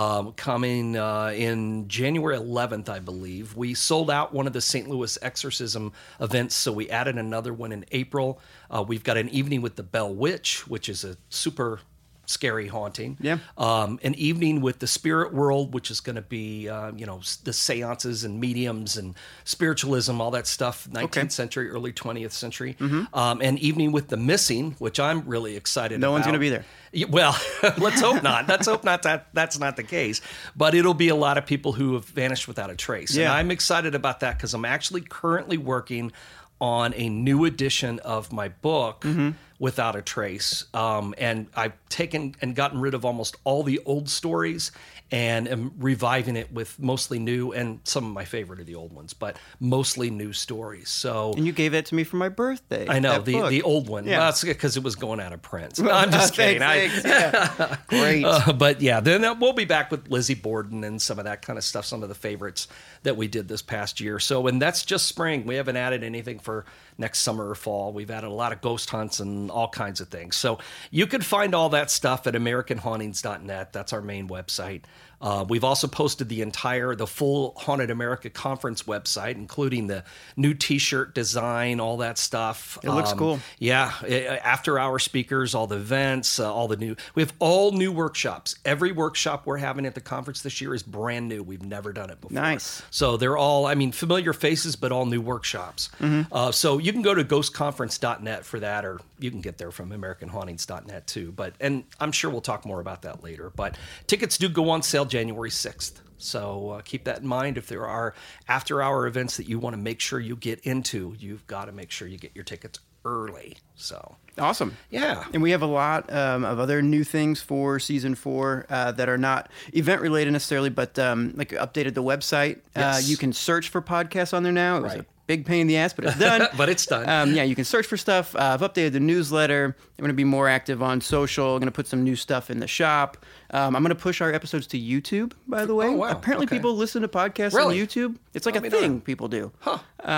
coming in January 11th, I believe. We sold out one of the St. Louis exorcism events, so we added another one in April. We've got an evening with the Bell Witch, which is a super scary haunting. Yeah. An evening with the Spirit World, which is going to be, the seances and mediums and spiritualism, all that stuff, 19th century, early 20th century. An evening with the Missing, which I'm really excited about. No one's going to be there. Well, let's hope not. Let's hope not that's not the case. But it'll be a lot of people who have vanished without a trace. Yeah. And I'm excited about that because I'm actually currently working on a new edition of my book, Without a Trace. And I've taken and gotten rid of almost all the old stories and am reviving it with mostly new, and some of my favorite are the old ones, but mostly new stories. So, and you gave that to me for my birthday. I know, the old one. Yeah. Well, that's because it was going out of print. No, I'm just kidding. Thanks. Yeah. Great. But yeah, then we'll be back with Lizzie Borden and some of that kind of stuff, some of the favorites that we did this past year. So, and that's just spring. We haven't added anything for next summer or fall. We've added a lot of ghost hunts and all kinds of things. So you can find all that stuff at AmericanHauntings.net. That's our main website. We've also posted the full Haunted America Conference website, including the new T-shirt design, all that stuff. It looks cool. Yeah, after-hour speakers, all the events, we have all new workshops. Every workshop we're having at the conference this year is brand new. We've never done it before. Nice. So they're all, familiar faces, but all new workshops. So you can go to ghostconference.net for that, or you can get there from AmericanHauntings.net too. And I'm sure we'll talk more about that later. But tickets do go on sale January 6th. So keep that in mind. If there are after-hour events that you want to make sure you get into, you've got to make sure you get your tickets early. So awesome. Yeah. And we have a lot of other new things for season 4 that are not event related necessarily, but like updated the website. Yes. You can search for podcasts on there now. It was Right. a big pain in the ass, but it's done. But it's done. Yeah, you can search for stuff. I've updated the newsletter. I'm going to be more active on social. I'm going to put some new stuff in the shop. I'm going to push our episodes to YouTube, by the way. Oh, wow. Apparently Okay. people listen to podcasts Really? on YouTube. It's like a me thing know. people do. Huh.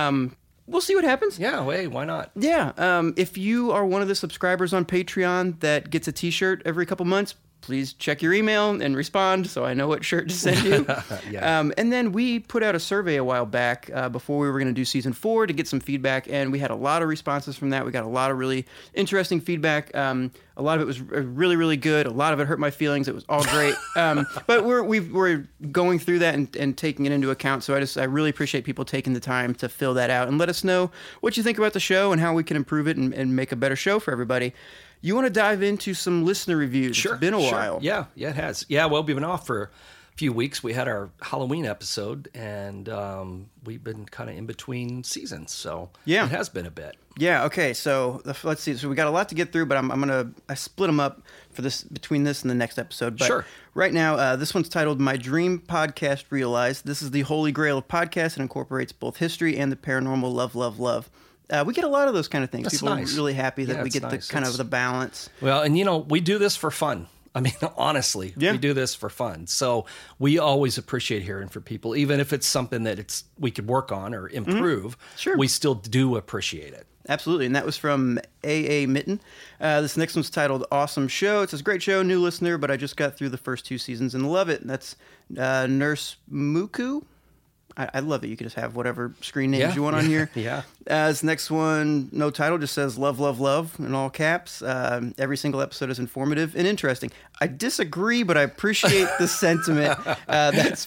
We'll see what happens. Yeah, hey, why not? Yeah. If you are one of the subscribers on Patreon that gets a T-shirt every couple months, please check your email and respond so I know what shirt to send you. Yeah. And then we put out a survey a while back before we were going to do season 4 to get some feedback, and we had a lot of responses from that. We got a lot of really interesting feedback. A lot of it was really, really good. A lot of it hurt my feelings. It was all great. But we're going through that and taking it into account. So I really appreciate people taking the time to fill that out and let us know what you think about the show and how we can improve it and make a better show for everybody. You want to dive into some listener reviews? Sure. It's been a while. Yeah, it has. Yeah, well, we've been off for a few weeks. We had our Halloween episode, and we've been kind of in between seasons, so yeah, it has been a bit. Yeah. Okay. So let's see. So we got a lot to get through, but I split them up for this between this and the next episode. But sure. Right now, this one's titled "My Dream Podcast Realized." This is the holy grail of podcasts and incorporates both history and the paranormal. Love. We get a lot of those kind of things. That's People nice. are really happy that we get nice. the kind of the balance. Well, and we do this for fun. I mean, honestly, we do this for fun. So we always appreciate hearing from people, even if it's something that we could work on or improve. Sure. We still do appreciate it. Absolutely, and that was from A.A. Mitten. This next one's titled Awesome Show. It says, great show, new listener, but I just got through the first 2 seasons and love it. And that's Nurse Muku. I love it. You can just have whatever screen names you want on here. Yeah. This next one, no title, just says love in all caps. Every single episode is informative and interesting. I disagree, but I appreciate the sentiment. That's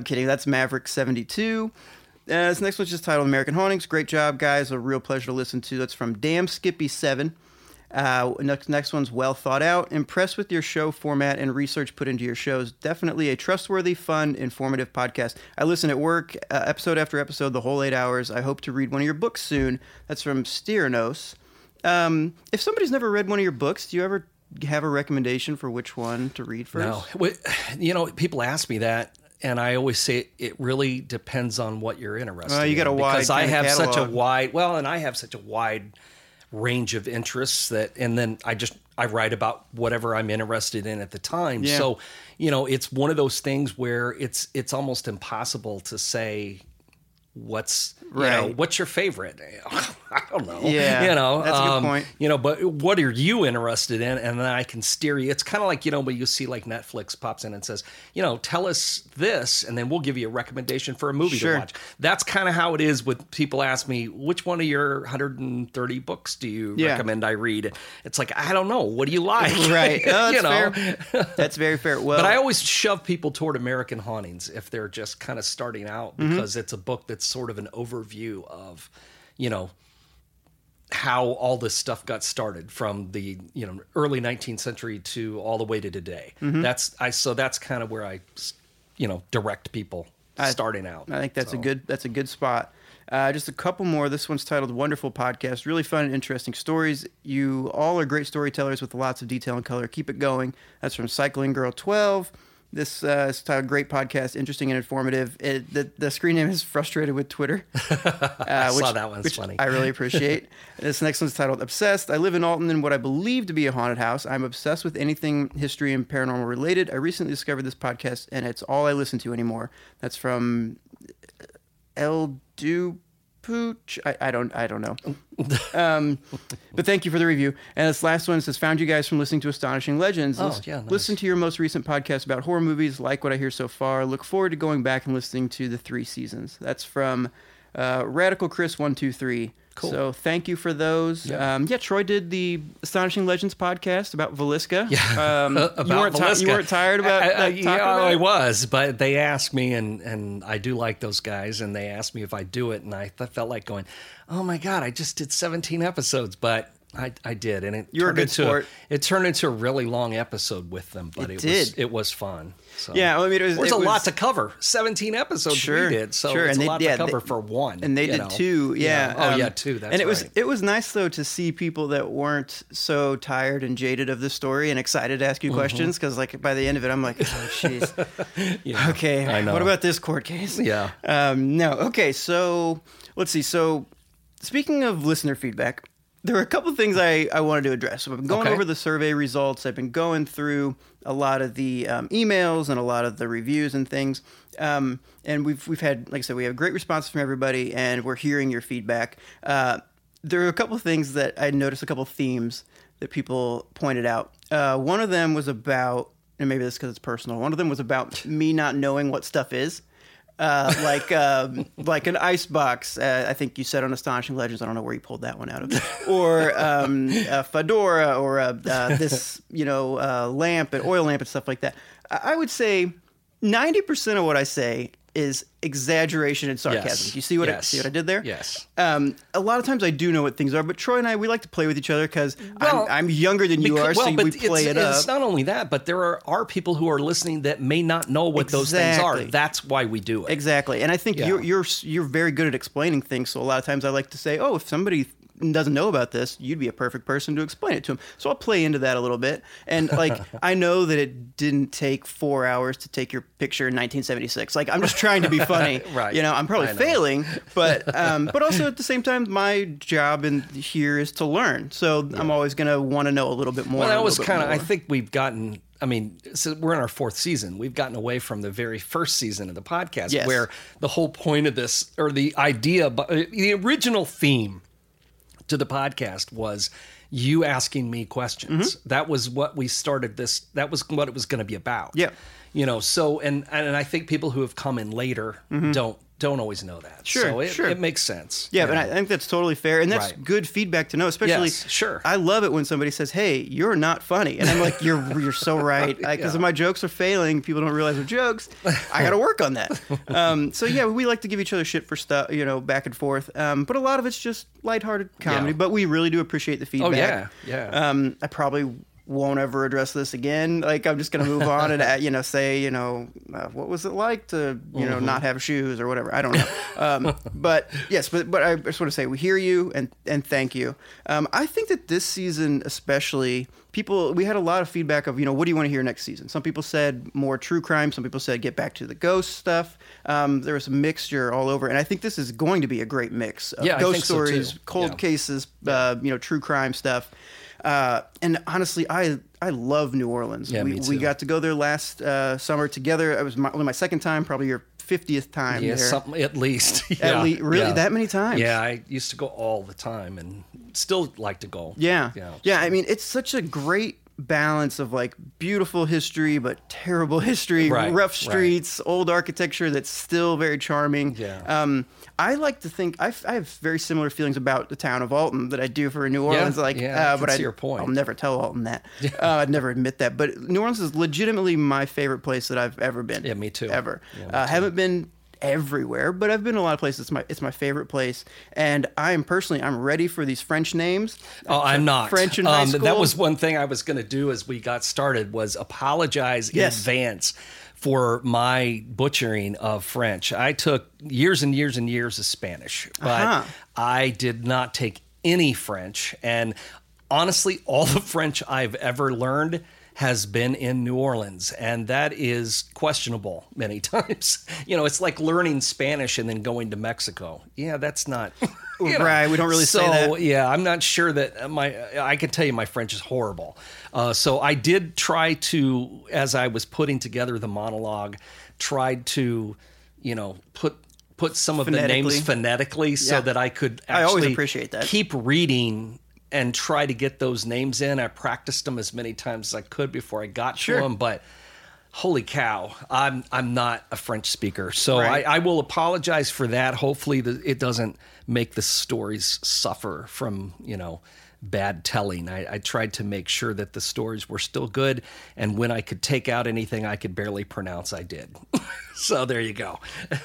Maverick72. This next one's just titled American Hauntings. Great job, guys. A real pleasure to listen to. That's from Damn Skippy7. Next one's well thought out. Impressed with your show format and research put into your shows. Definitely a trustworthy, fun, informative podcast. I listen at work, episode after episode, the whole 8 hours. I hope to read one of your books soon. That's from Styranos. If somebody's never read one of your books, do you ever have a recommendation for which one to read first? No. People ask me that. And I always say it really depends on what you're interested in. You got a wide because I have catalog. I have such a wide range of interests and then I write about whatever I'm interested in at the time. Yeah. So, it's one of those things where it's almost impossible to say what's your favorite? I don't know. Yeah, that's a good point. But what are you interested in? And then I can steer you. It's kind of like, when you see like Netflix pops in and says, tell us this, and then we'll give you a recommendation for a movie to watch. That's kind of how it is with people ask me, which one of your 130 books do you recommend I read? It's like, I don't know. What do you like? Right. No, that's fair. That's very fair. Well, but I always shove people toward American Hauntings if they're just kind of starting out, because it's a book that's sort of an overview of, how all this stuff got started from the early 19th century to all the way to today. That's kind of where I direct people starting out. I think that's a good spot. Just a couple more. This one's titled Wonderful Podcast. Really fun and interesting stories. You all are great storytellers with lots of detail and color. Keep it going. That's from Cycling Girl 12. This is titled Great Podcast, interesting and informative. The screen name is Frustrated with Twitter. I saw that one's funny. I really appreciate. This next one's titled Obsessed. I live in Alton in what I believe to be a haunted house. I'm obsessed with anything history and paranormal related. I recently discovered this podcast, and it's all I listen to anymore. That's from El Dupooch. I don't know. But thank you for the review. And this last one says, found you guys from listening to Astonishing Legends. Nice. Listen to your most recent podcast about horror movies. Like what I hear so far. Look forward to going back and listening to the 3 seasons. That's from Radical Chris 123. Cool. So thank you for those. Yeah. Troy did the Astonishing Legends podcast about Villisca. Yeah, Villisca. You weren't tired about talking about I it? was, but they asked me, and I do like those guys, and they asked me if I do it, and I felt like going, oh my God, I just did 17 episodes, but I did, and it turned into a really long episode with them, but it was fun. So. Yeah, well, I mean, it was a lot to cover. 17 episodes we did, so it's a lot to cover for one. And they did 2, yeah. 2. That's and right. It was nice though to see people that weren't so tired and jaded of the story and excited to ask you questions, because like by the end of it, I'm like, oh jeez, okay, I know. What about this court case? Yeah. No, okay, so let's see. So speaking of listener feedback, there are a couple of things I wanted to address. So I've been going over the survey results. I've been going through a lot of the emails and a lot of the reviews and things. And we've had, like I said, we have great responses from everybody, and we're hearing your feedback. There are a couple of things that I noticed, a couple of themes that people pointed out. One of them was about and maybe this is because it's personal. One of them was about me not knowing what stuff is. Like an ice box. I think you said on Astonishing Legends. I don't know where you pulled that one out of. Or a fedora, or this lamp, an oil lamp, and stuff like that. I would say 90% of what I say is exaggeration and sarcasm. Yes. You see what I did there? Yes. A lot of times I do know what things are, but Troy and I, we like to play with each other because I'm younger than you are, so we play it up. It's not only that, but there are people who are listening that may not know what those things are. That's why we do it. Exactly. And I think you're very good at explaining things, so a lot of times I like to say, if somebody doesn't know about this, you'd be a perfect person to explain it to him. So I'll play into that a little bit. And like, I know that it didn't take 4 hours to take your picture in 1976. Like, I'm just trying to be funny. Right. I'm probably failing, but also at the same time, my job in here is to learn. So I'm always going to want to know a little bit more. Well, that was kind of, I think we've gotten, so we're in our 4th season. We've gotten away from the very first season of the podcast, where the whole point of this, or the idea, the original theme to the podcast was you asking me questions. Mm-hmm. That was what we started this. That was what it was going to be about. Yeah. So, and I think people who have come in later don't always know that. Sure, so it makes sense. Yeah, but I think that's totally fair, and that's good feedback to know. Especially, sure. I love it when somebody says, "Hey, you're not funny," and I'm like, "You're so right," because if my jokes are failing, people don't realize they're jokes. I got to work on that. So yeah, we like to give each other shit for stuff, back and forth. But a lot of it's just lighthearted comedy. But we really do appreciate the feedback. Oh yeah. I probably won't ever address this again. Like, I'm just going to move on and, say, what was it like to, not have shoes or whatever? I don't know. But yes, but I just want to say we hear you and thank you. I think that this season, especially, we had a lot of feedback of, what do you want to hear next season? Some people said more true crime. Some people said get back to the ghost stuff. There was a mixture all over. And I think this is going to be a great mix of ghost stories, cold cases, true crime stuff. And honestly, I love New Orleans. Yeah, me too. We got to go there last summer together. It was only my second time, probably your 50th time there. Something at least. Really, that many times? Yeah, I used to go all the time and still like to go. Yeah. It's such a great balance of like beautiful history but terrible history, rough streets, old architecture that's still very charming. I like to think I have very similar feelings about the town of Alton that I do for New Orleans. But see your point. I'll never tell Alton that. I'd never admit that. But New Orleans is legitimately my favorite place that I've ever been. Yeah, me too. Ever. Yeah, haven't been everywhere, but I've been to a lot of places. It's my favorite place, and I'm ready for these French names. Oh, I'm not. French in high school. That was one thing I was going to do as we got started, was apologize in advance for my butchering of French. I took years and years and years of Spanish, but I did not take any French. And honestly, all the French I've ever learned has been in New Orleans, and that is questionable many times. It's like learning Spanish and then going to Mexico. Yeah, that's not... Right, we don't really say that. So, yeah, I'm not sure that I can tell you my French is horrible. So I did try to, as I was putting together the monologue, tried to, put some of the names phonetically so that I could actually I always appreciate that. Keep reading and try to get those names in. I practiced them as many times as I could before I got to them, but holy cow, I'm not a French speaker. So I will apologize for that. Hopefully it doesn't make the stories suffer from, bad telling. I tried to make sure that the stories were still good, and when I could take out anything I could barely pronounce, I did. So there you go.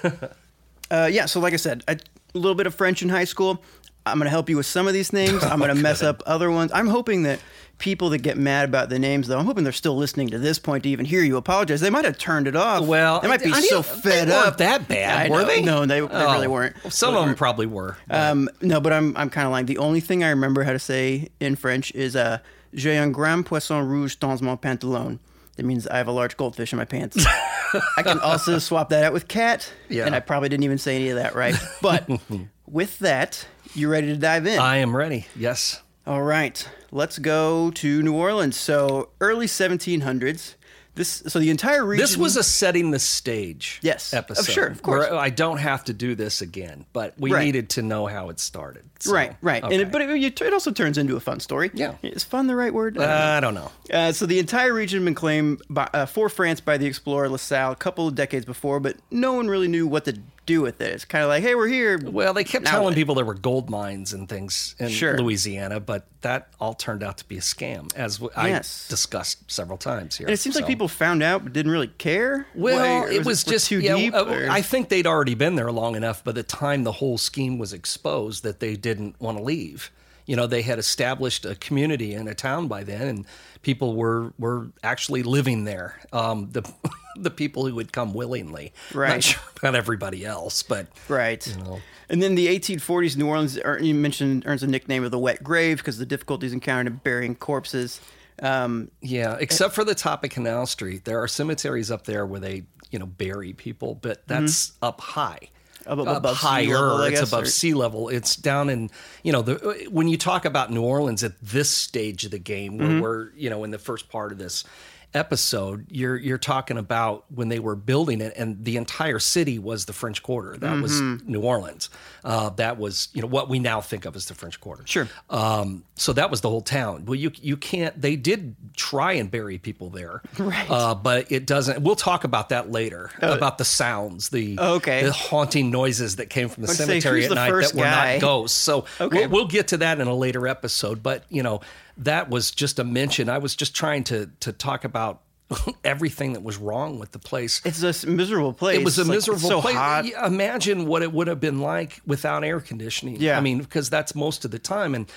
So like I said, a little bit of French in high school. I'm going to help you with some of these names. I'm going to mess up other ones. I'm hoping that people that get mad about the names, though, I'm hoping they're still listening to this point to even hear you apologize. They might have turned it off. Well, they might be so fed they up. Weren't that bad, were they? No, they really weren't. Some of them probably were. No, but I'm kind of lying. The only thing I remember how to say in French is "J'ai un grand poisson rouge dans mon pantalon." That means I have a large goldfish in my pants. I can also swap that out with cat, and I probably didn't even say any of that right. But with that, you ready to dive in? I am ready, yes. All right, let's go to New Orleans. So early 1700s, So the entire region. This was a setting the stage episode. Sure, of course. I don't have to do this again, but we needed to know how it started. So, right. Okay. But it also turns into a fun story. Yeah. Is fun the right word? I don't know. So the entire region had been claimed for France by the explorer La Salle a couple of decades before, but no one really knew what to do with it. It's kind of like, hey, we're here. Well, they kept telling people there were gold mines and things in Louisiana, but that all turned out to be a scam, as I discussed several times here. And it seems like people found out but didn't really care. Well, it was just too deep. I think they'd already been there long enough by the time the whole scheme was exposed that they didn't want to leave. You know, they had established a community and a town by then, and people were actually living there. The people who would come willingly. Right. Not sure about everybody else, but right. You know. And then the 1840s, New Orleans, you mentioned, earns a nickname of the wet grave because of the difficulties encountered in burying corpses. Except for the top of Canal Street, there are cemeteries up there where they, bury people, but that's up high. Above higher, sea level, it's above sea level. It's down in, when you talk about New Orleans at this stage of the game, where we're, in the first part of this episode, you're talking about when they were building it, and the entire city was the French Quarter. That was New Orleans. That was, what we now think of as the French Quarter. Sure. So that was the whole town. Well, you can't. They did try and bury people there, right? But it doesn't. We'll talk about that later. About the sounds, the haunting noises that came from the cemetery at night that were not ghosts. So we'll get to that in a later episode. But that was just a mention. I was just trying to talk about everything that was wrong with the place. It's a miserable place. It was a miserable place. Hot. Imagine what it would have been like without air conditioning. Yeah. I mean, because that's most of the time. And,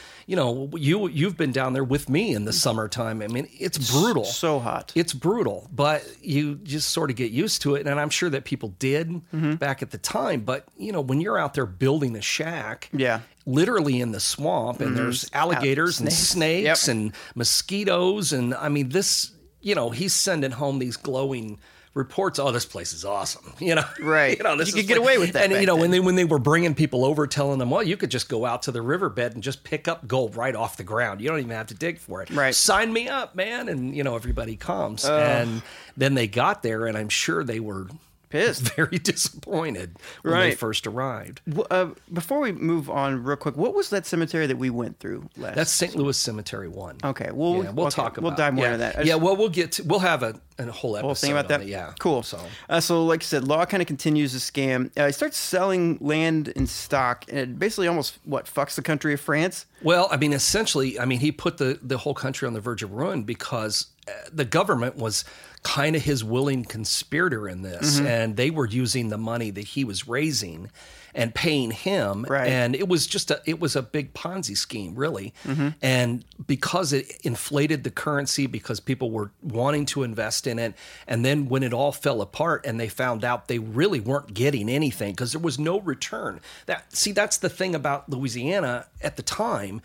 you've been down there with me in the summertime. I mean, it's brutal. So hot. It's brutal, but you just sort of get used to it. And I'm sure that people did back at the time. But, when you're out there building a shack, literally in the swamp, and there's alligators and snakes and mosquitoes. And I mean, this, he's sending home these glowing reports. Oh, this place is awesome. Right. You could get away with that. And, when they were bringing people over, telling them, well, you could just go out to the riverbed and just pick up gold right off the ground. You don't even have to dig for it. Right. Sign me up, man. And, everybody comes. And then they got there, and I'm sure they were pissed, very disappointed when they first arrived. Before we move on real quick, what was that cemetery that we went through last? That's St. Louis Cemetery 1. Okay, we'll talk about. We'll dive more into that. We'll have a whole episode thing about that. Yeah, cool. So like I said, Law kind of continues the scam. He starts selling land in stock, and it basically almost fucks the country of France. Well, I mean, essentially, he put the whole country on the verge of ruin because the government was kind of his willing conspirator in this, and they were using the money that he was raising and paying him, and it was a big Ponzi scheme, really. And because it inflated the currency, because people were wanting to invest in it, and then when it all fell apart and they found out they really weren't getting anything because there was no return. That's the thing about Louisiana at the time.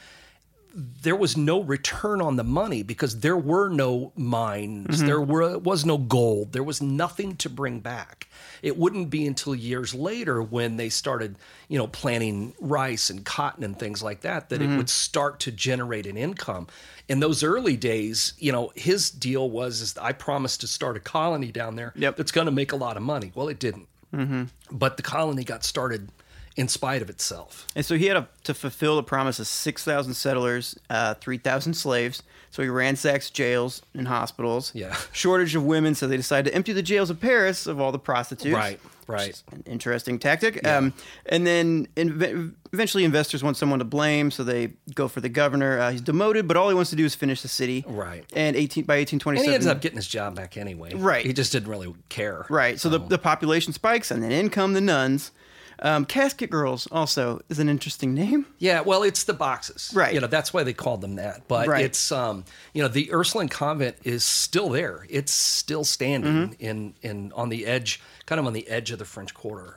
There was no return on the money because there were no mines, there was no gold, there was nothing to bring back. It wouldn't be until years later when they started, planting rice and cotton and things like that it would start to generate an income. In those early days, his deal was I promised to start a colony down there that's going to make a lot of money. Well, it didn't. But the colony got started in spite of itself. And so he had to fulfill the promise of 6,000 settlers, 3,000 slaves. So he ransacks jails and hospitals. Yeah. Shortage of women, so they decided to empty the jails of Paris of all the prostitutes. Right. An interesting tactic. Yeah. And then eventually investors want someone to blame, so they go for the governor. He's demoted, but all he wants to do is finish the city. Right. And by 1827... And he ends up getting his job back anyway. Right. He just didn't really care. Right. So the population spikes, and then in come the nuns. Casket Girls also is an interesting name. Yeah, well, it's the boxes. Right. That's why they called them that. But it's, the Ursuline Convent is still there. It's still standing in on the edge, kind of on the edge of the French Quarter,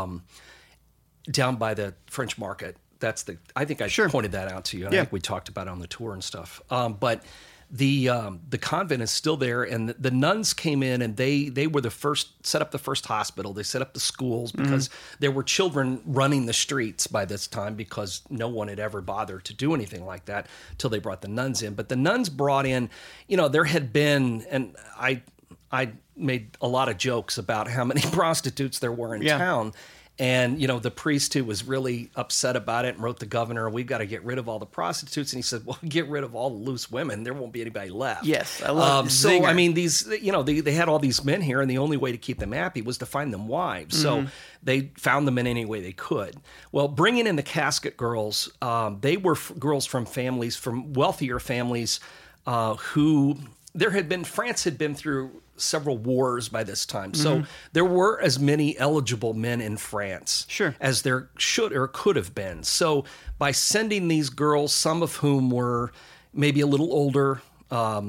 down by the French Market. I think I pointed that out to you. And I think we talked about it on the tour and stuff. But the convent is still there, and the nuns came in, and they were the first, set up the first hospital. They set up the schools because there were children running the streets by this time because no one had ever bothered to do anything like that till they brought the nuns in. But the nuns brought in, there had been, and I made a lot of jokes about how many prostitutes there were in town. And, the priest who was really upset about it and wrote the governor, we've got to get rid of all the prostitutes. And he said, well, get rid of all the loose women. There won't be anybody left. Yes, I love So, I mean, these, they had all these men here, and the only way to keep them happy was to find them wives. So they found them in any way they could. Well, bringing in the casket girls, they were girls from wealthier families who France had been through several wars by this time. So there were as many eligible men in France as there should or could have been. So by sending these girls, some of whom were maybe a little older, a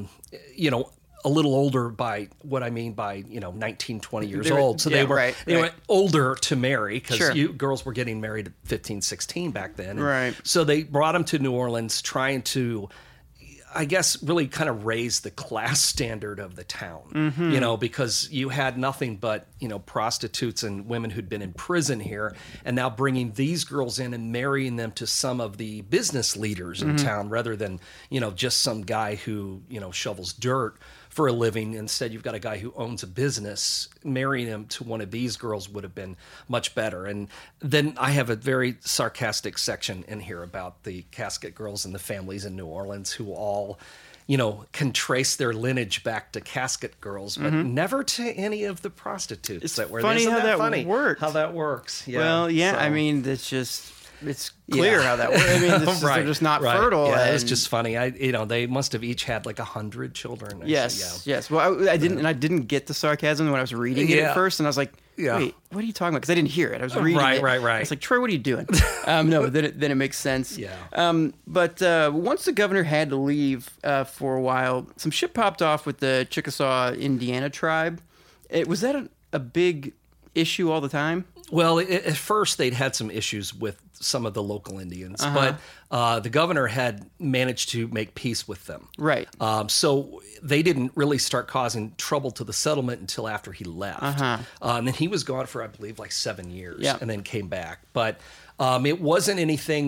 little older by what I mean by, 19, 20 years old. So they were older to marry because girls were getting married at 15, 16 back then. And so they brought them to New Orleans trying to, I guess, really kind of raise the class standard of the town, because you had nothing but, prostitutes and women who'd been in prison here. And now bringing these girls in and marrying them to some of the business leaders in town rather than, just some guy who, shovels dirt for a living. Instead, you've got a guy who owns a business. Marrying him to one of these girls would have been much better. And then I have a very sarcastic section in here about the casket girls and the families in New Orleans who all, can trace their lineage back to casket girls, but never to any of the prostitutes that were there. Funny how that works. How that works. Yeah. Well, yeah, I mean, it's clear how that works. I mean, they're just not fertile. Yeah, it's just funny. They must have each had like 100 children. Yes. Well, I didn't get the sarcasm when I was reading it at first, and I was like, wait, what are you talking about? Because I didn't hear it. I was reading it. Right. I was like, Troy, what are you doing? No, but then it makes sense. Yeah. But once the governor had to leave for a while, some shit popped off with the Chickasaw Indiana tribe. Was that a big issue all the time? Well, at first they'd had some issues with some of the local Indians, but the governor had managed to make peace with them. Right. So they didn't really start causing trouble to the settlement until after he left. And then he was gone for, I believe, like 7 years and then came back. But it wasn't anything,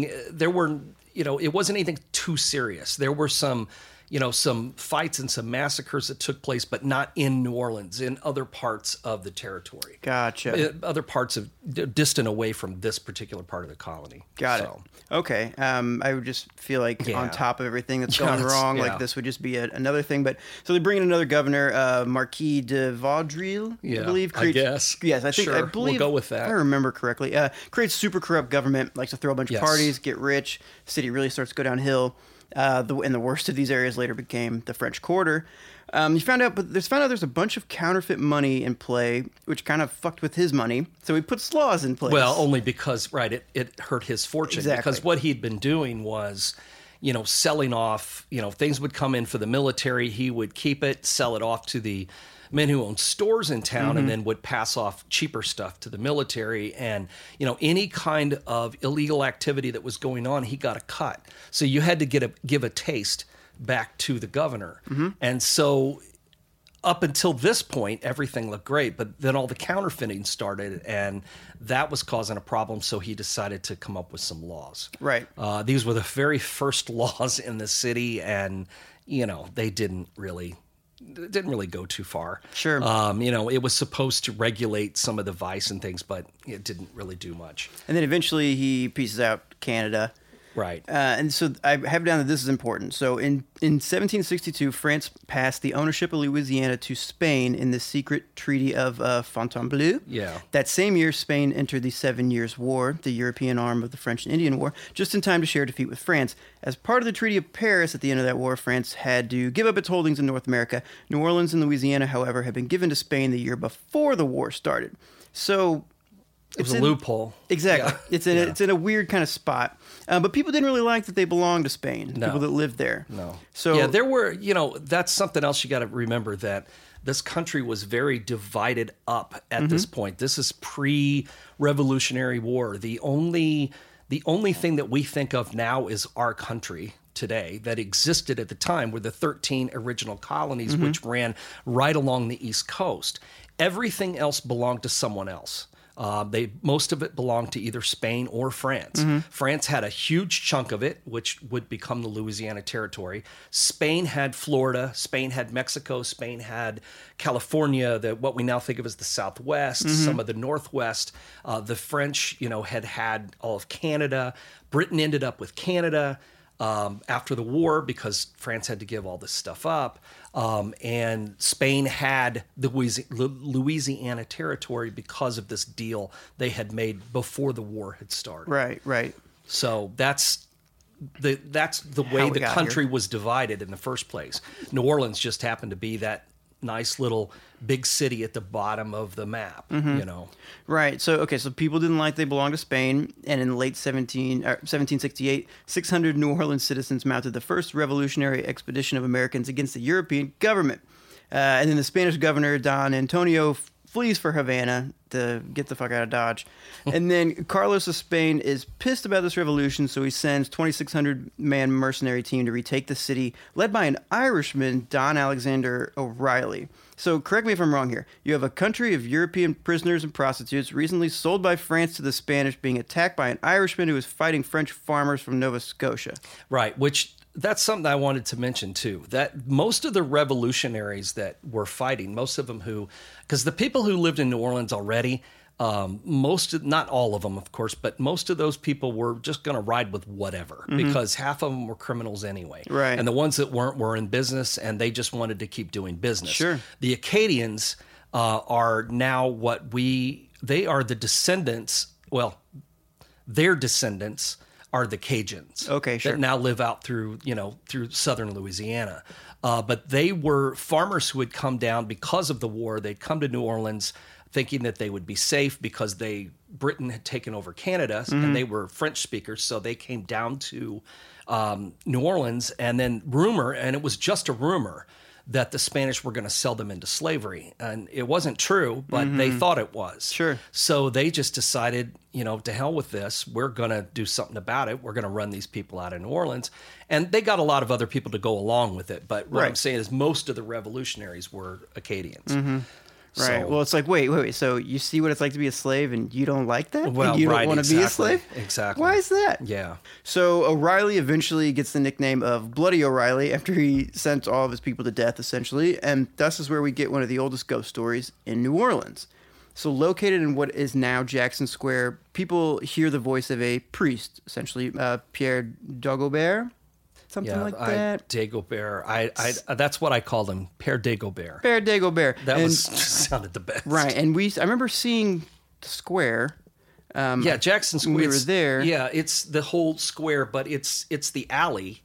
it wasn't anything too serious. There were some fights and some massacres that took place, but not in New Orleans, in other parts of the territory. Gotcha. Other parts of distant away from this particular part of the colony. Got it. Okay. I would just feel like on top of everything that's going wrong, like this would just be another thing. But so they bring in another governor, Marquis de Vaudreuil, I believe. I guess. Yes, I think. Sure. I believe. We'll go with that. If I remember correctly. Creates super corrupt government, likes to throw a bunch of parties, get rich. City really starts to go downhill. And the worst of these areas later became the French Quarter. There's found out there's a bunch of counterfeit money in play, which kind of fucked with his money. So he puts laws in place. Well, only because, it hurt his fortune. Exactly. Because what he'd been doing was, selling off, things would come in for the military. He would keep it, sell it off to the men who owned stores in town, and then would pass off cheaper stuff to the military. And, any kind of illegal activity that was going on, he got a cut. So you had to give a taste back to the governor. And so up until this point, everything looked great, but then all the counterfeiting started, and that was causing a problem. So he decided to come up with some laws. Right. These were the very first laws in the city, and, they didn't really go too far. Sure. It was supposed to regulate some of the vice and things, but it didn't really do much. And then eventually he pieces out Canada. Right. And so I have down that this is important. So in 1762, France passed the ownership of Louisiana to Spain in the secret Treaty of Fontainebleau. Yeah. That same year, Spain entered the 7 Years' War, the European arm of the French and Indian War, just in time to share defeat with France. As part of the Treaty of Paris, at the end of that war, France had to give up its holdings in North America. New Orleans and Louisiana, however, had been given to Spain the year before the war started. So it was a loophole. Exactly. Yeah. It's in a weird kind of spot. But people didn't really like that they belonged to Spain, people that lived there. No. So there were, that's something else you got to remember, that this country was very divided up at this point. This is pre-Revolutionary War. The only thing that we think of now is our country today that existed at the time were the 13 original colonies, which ran right along the East Coast. Everything else belonged to someone else. Most of it belonged to either Spain or France. France had a huge chunk of it, which would become the Louisiana Territory. Spain had Florida. Spain had Mexico. Spain had California, what we now think of as the Southwest, some of the Northwest. The French, had all of Canada. Britain ended up with Canada after the war because France had to give all this stuff up. And Spain had the Louisiana Territory because of this deal they had made before the war had started. Right. So that's the way the country was divided in the first place. New Orleans just happened to be that nice little big city at the bottom of the map, Right. So people didn't like they belonged to Spain, and in the late 1768, 600 New Orleans citizens mounted the first revolutionary expedition of Americans against the European government. And then the Spanish governor, Don Antonio, flees for Havana to get the fuck out of Dodge. And then Carlos of Spain is pissed about this revolution, so he sends 2,600-man mercenary team to retake the city, led by an Irishman, Don Alexander O'Reilly. So correct me if I'm wrong here. You have a country of European prisoners and prostitutes recently sold by France to the Spanish being attacked by an Irishman who was fighting French farmers from Nova Scotia. Right, which that's something I wanted to mention too, that most of the revolutionaries that were fighting, most of them because the people who lived in New Orleans already, not all of them, of course, but most of those people were just going to ride with whatever because half of them were criminals anyway. Right. And the ones that weren't were in business and they just wanted to keep doing business. Sure. The Acadians are now they are the descendants, their descendants are the Cajuns. Okay, sure. That now live out through southern Louisiana. But they were farmers who had come down because of the war. They'd come to New Orleans thinking that they would be safe because Britain had taken over Canada and they were French speakers. So they came down to New Orleans, and then and it was just a rumor that the Spanish were going to sell them into slavery. And it wasn't true, but they thought it was. Sure. So they just decided, to hell with this. We're going to do something about it. We're going to run these people out of New Orleans. And they got a lot of other people to go along with it. But what I'm saying is most of the revolutionaries were Acadians. Right. So, well, it's like, wait. So you see what it's like to be a slave and you don't like that? Well, and you don't want to be a slave? Exactly. Why is that? Yeah. So O'Reilly eventually gets the nickname of Bloody O'Reilly after he sent all of his people to death, essentially. And thus is where we get one of the oldest ghost stories in New Orleans. So located in what is now Jackson Square, people hear the voice of a priest, essentially, Pierre Dagobert. Something like that. Dagobert. That's what I called him, Père Dagobert. Père Dagobert. That sounded the best. Right, and I remember seeing the square. Jackson Square. We were there. Yeah, it's the whole square, but it's the alley.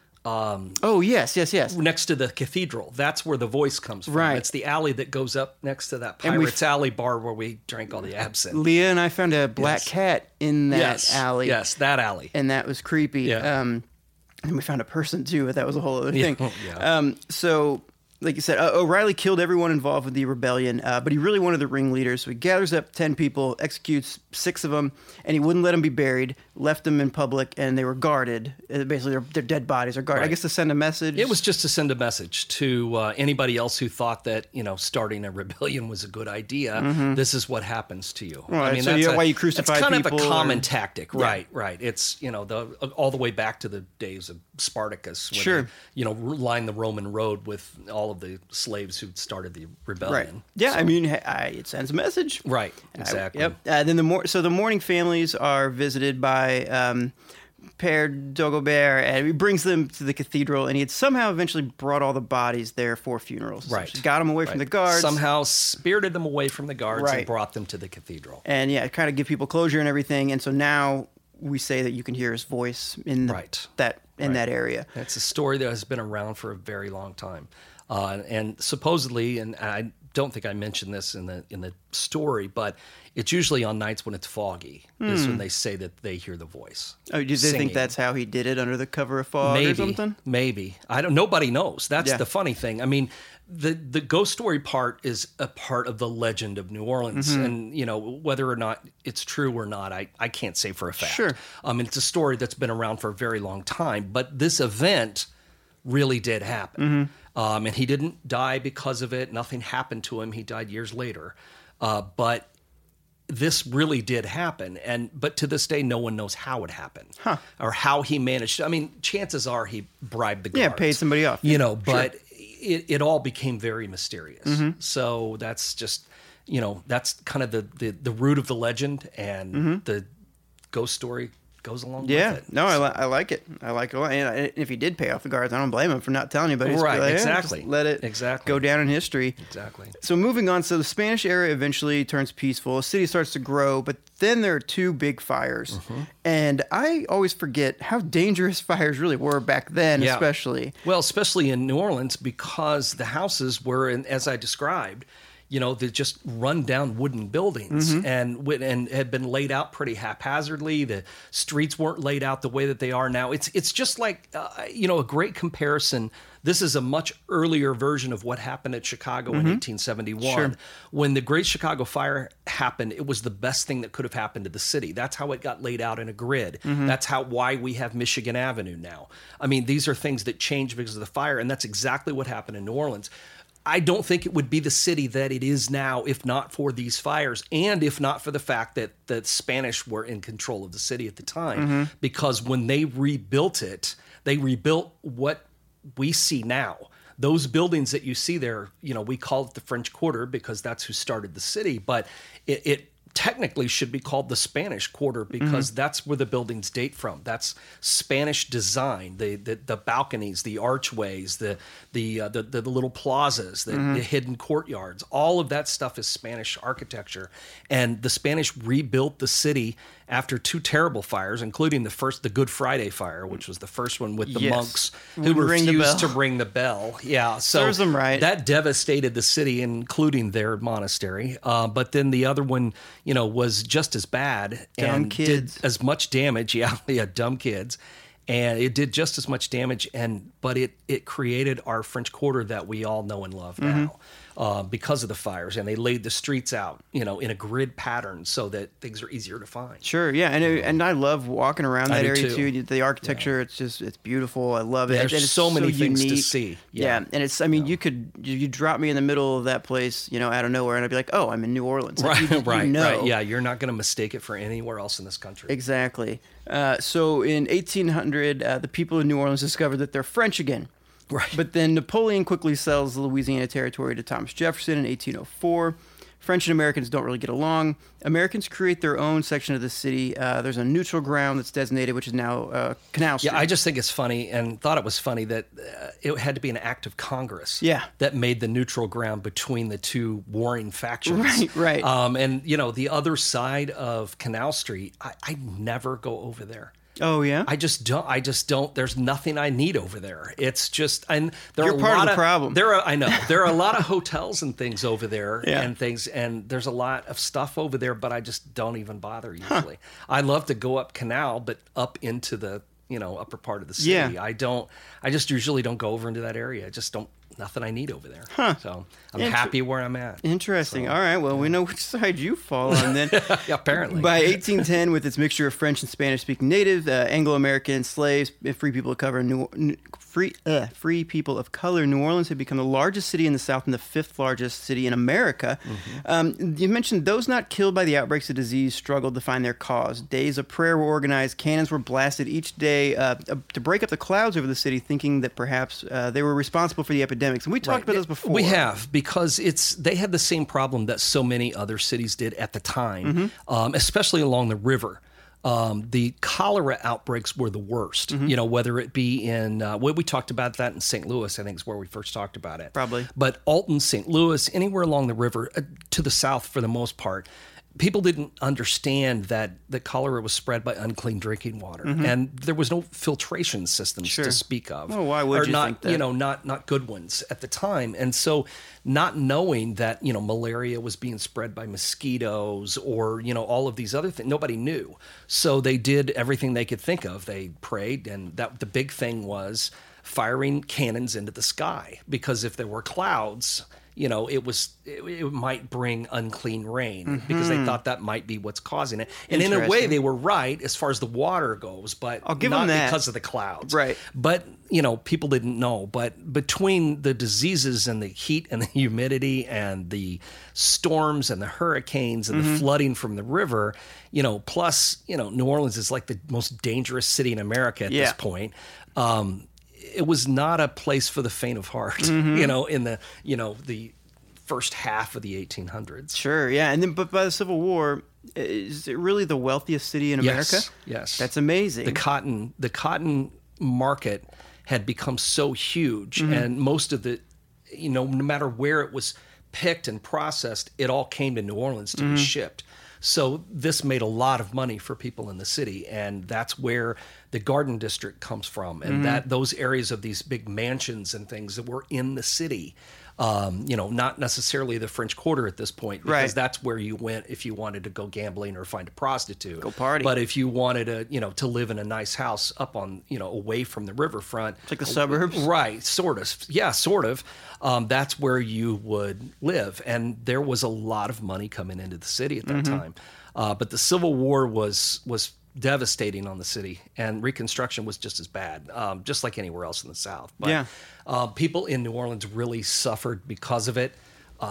Yes. Next to the cathedral. That's where the voice comes from. Right. It's the alley that goes up next to that Pirates Alley bar where we drank all the absinthe. Leah and I found a black cat in that alley. Yes, that alley. And that was creepy. Yeah. And we found a person too, but that was a whole other thing. Yeah. So, like you said, O'Reilly killed everyone involved with the rebellion, but he really wanted the ringleaders. So he gathers up 10 people, executes 6 of them, and he wouldn't let them be buried, left them in public, and they were guarded. Basically, their dead bodies are guarded. Right. I guess to send a message. It was just to send a message to anybody else who thought that, starting a rebellion was a good idea. This is what happens to you. Right. I mean, that's why you crucify people. It's kind of a common tactic. Yeah. Right. It's, all the way back to the days of Spartacus. When they, lined the Roman road with all of the slaves who'd started the rebellion. Right. Yeah, so, I mean, it sends a message. Right, exactly. Yep. Then the mourning families are visited by Père Dagobert, and he brings them to the cathedral, and he had somehow eventually brought all the bodies there for funerals. Right. So got them away from the guards. Somehow spirited them away from the guards and brought them to the cathedral. And kind of give people closure and everything. And so now we say that you can hear his voice in that area. It's a story that has been around for a very long time. And supposedly, and I don't think I mentioned this in the story, but it's usually on nights when it's foggy is when they say that they hear the voice. Oh, do they think that's how he did it, under the cover of fog or something? Maybe. Nobody knows. That's the funny thing. I mean, the ghost story part is a part of the legend of New Orleans, and whether or not it's true or not, I can't say for a fact. Sure. It's a story that's been around for a very long time, but this event really did happen. And he didn't die because of it. Nothing happened to him. He died years later. But this really did happen, but to this day, no one knows how it happened or how he managed. I mean, chances are he bribed the guards. Yeah, paid somebody off. But it all became very mysterious. So that's just, that's kind of the root of the legend, and the ghost story goes along with it. No, I like it. I like it a lot. And if he did pay off the guards, I don't blame him for not telling anybody. Right, like, exactly. Just let it go down in history. Exactly. So moving on, so the Spanish era eventually turns peaceful. The city starts to grow, but then there are two big fires. And I always forget how dangerous fires really were back then, especially. Well, especially in New Orleans, because the houses were, as I described, they're just run down wooden buildings and had been laid out pretty haphazardly. The streets weren't laid out the way that they are now. It's just like, a great comparison. This is a much earlier version of what happened at Chicago in 1871. Sure. When the Great Chicago Fire happened, it was the best thing that could have happened to the city. That's how it got laid out in a grid. That's why we have Michigan Avenue now. I mean, these are things that changed because of the fire, and that's exactly what happened in New Orleans. I don't think it would be the city that it is now if not for these fires, and if not for the fact that the Spanish were in control of the city at the time. Because when they rebuilt it, they rebuilt what we see now. Those buildings that you see there, we call it the French Quarter because that's who started the city, but it technically should be called the Spanish Quarter because that's where the buildings date from. That's Spanish design, the balconies, the archways, the little plazas, the hidden courtyards. All of that stuff is Spanish architecture. And the Spanish rebuilt the city after two terrible fires, including the Good Friday fire, which was the first one with the monks who refused to ring the bell. Yeah, so serves them right. That devastated the city, including their monastery. But then the other one, was just as bad and did as much damage. Yeah, dumb kids. And it did just as much damage, but it created our French Quarter that we all know and love now because of the fires. And they laid the streets out, in a grid pattern so that things are easier to find. Sure, yeah, and I love walking around that area too. The architecture, it's beautiful. I love it. There's and it's so many things unique to see. Yeah, and it's. I mean, you drop me in the middle of that place, out of nowhere, and I'd be like, oh, I'm in New Orleans. Like, right. Yeah, you're not going to mistake it for anywhere else in this country. Exactly. So in 1800, the people of New Orleans discovered that they're French again. Right. But then Napoleon quickly sells the Louisiana Territory to Thomas Jefferson in 1804. French and Americans don't really get along. Americans create their own section of the city. There's a neutral ground that's designated, which is now Canal Street. Yeah, I just think it's funny and thought it was funny that it had to be an act of Congress that made the neutral ground between the two warring factions. Right. And, the other side of Canal Street, I never go over there. Oh yeah, I just don't. There's nothing I need over there. It's just, and you're part of the problem. I know there are a lot of hotels and things over there, and there's a lot of stuff over there, but I just don't even bother usually. I love to go up Canal, but up into the upper part of the city. Yeah. I just usually don't go over into that area. I just don't. Nothing I need over there. So I'm happy where I'm at. Interesting. So, all right. Well, we know which side you fall on then. Apparently. By 1810, with its mixture of French and Spanish-speaking natives, Anglo-American slaves, free people of color, free people of color, New Orleans had become the largest city in the South and the fifth largest city in America. You mentioned those not killed by the outbreaks of disease struggled to find their cause. Days of prayer were organized. Cannons were blasted each day to break up the clouds over the city, thinking that perhaps they were responsible for the epidemics. And we talked about this before. We have, because they had the same problem that so many other cities did at the time, especially along the river. The cholera outbreaks were the worst, whether it be in, we talked about that in St. Louis, I think is where we first talked about it. Probably. But Alton, St. Louis, anywhere along the river, to the south for the most part, people didn't understand that the cholera was spread by unclean drinking water, and there was no filtration systems to speak of. Well, why would you think that? Not good ones at the time. And so not knowing that, malaria was being spread by mosquitoes or, all of these other things, nobody knew. So they did everything they could think of. They prayed, and the big thing was firing cannons into the sky, because if there were clouds, it might bring unclean rain because they thought that might be what's causing it. And in a way, they were right as far as the water goes, but I'll give not them that. because of the clouds. Right. But, people didn't know. But between the diseases and the heat and the humidity and the storms and the hurricanes and the flooding from the river, plus, New Orleans is like the most dangerous city in America at this point. It was not a place for the faint of heart, in the first half of the 1800s. Sure, yeah. And then, but by the Civil War, is it really the wealthiest city in America? Yes. That's amazing. The cotton market had become so huge, and most of the, no matter where it was picked and processed, it all came to New Orleans to be shipped. So this made a lot of money for people in the city, and that's where the Garden District comes from, and that those areas of these big mansions and things that were in the city. Not necessarily the French Quarter at this point, because that's where you went if you wanted to go gambling or find a prostitute, go party. But if you wanted to live in a nice house up on, away from the riverfront, it's like the suburbs, right? Sort of, yeah, sort of. That's where you would live, and there was a lot of money coming into the city at that time. But the Civil War was devastating on the city, and Reconstruction was just as bad, just like anywhere else in the South. But people in New Orleans really suffered because of it.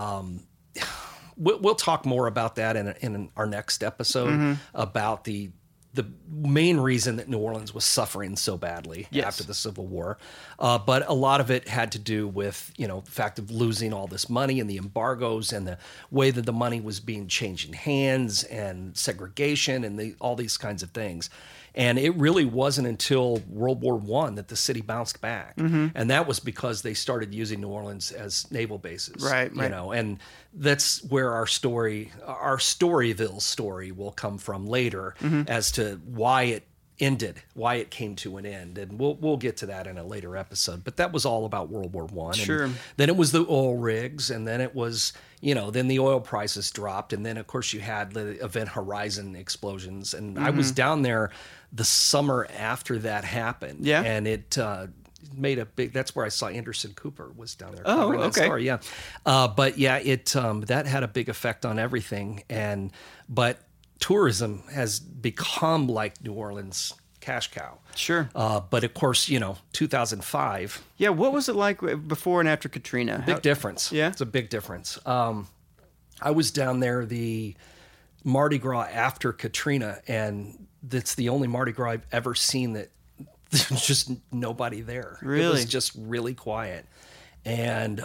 We'll talk more about that in our next episode about the main reason that New Orleans was suffering so badly after the Civil War. But a lot of it had to do with, the fact of losing all this money and the embargoes and the way that the money was being changed in hands and segregation and all these kinds of things. And it really wasn't until World War I that the city bounced back. And that was because they started using New Orleans as naval bases. Right. And that's where our Storyville story will come from later as to why it ended, why it came to an end. And we'll get to that in a later episode. But that was all about World War I. Sure. And then it was the oil rigs, and then it was, then the oil prices dropped. And then, of course, you had the Event Horizon explosions. And I was down there the summer after that happened. Yeah. And it made a big, that's where I saw Anderson Cooper was down there. Oh, okay. That story, yeah. But yeah, that had a big effect on everything. But tourism has become like New Orleans' cash cow. Sure. But of course, 2005. Yeah, what was it like before and after Katrina? Big difference. Yeah? It's a big difference. I was down there the Mardi Gras after Katrina, and that's the only Mardi Gras I've ever seen that there's just nobody there. Really? It was just really quiet. And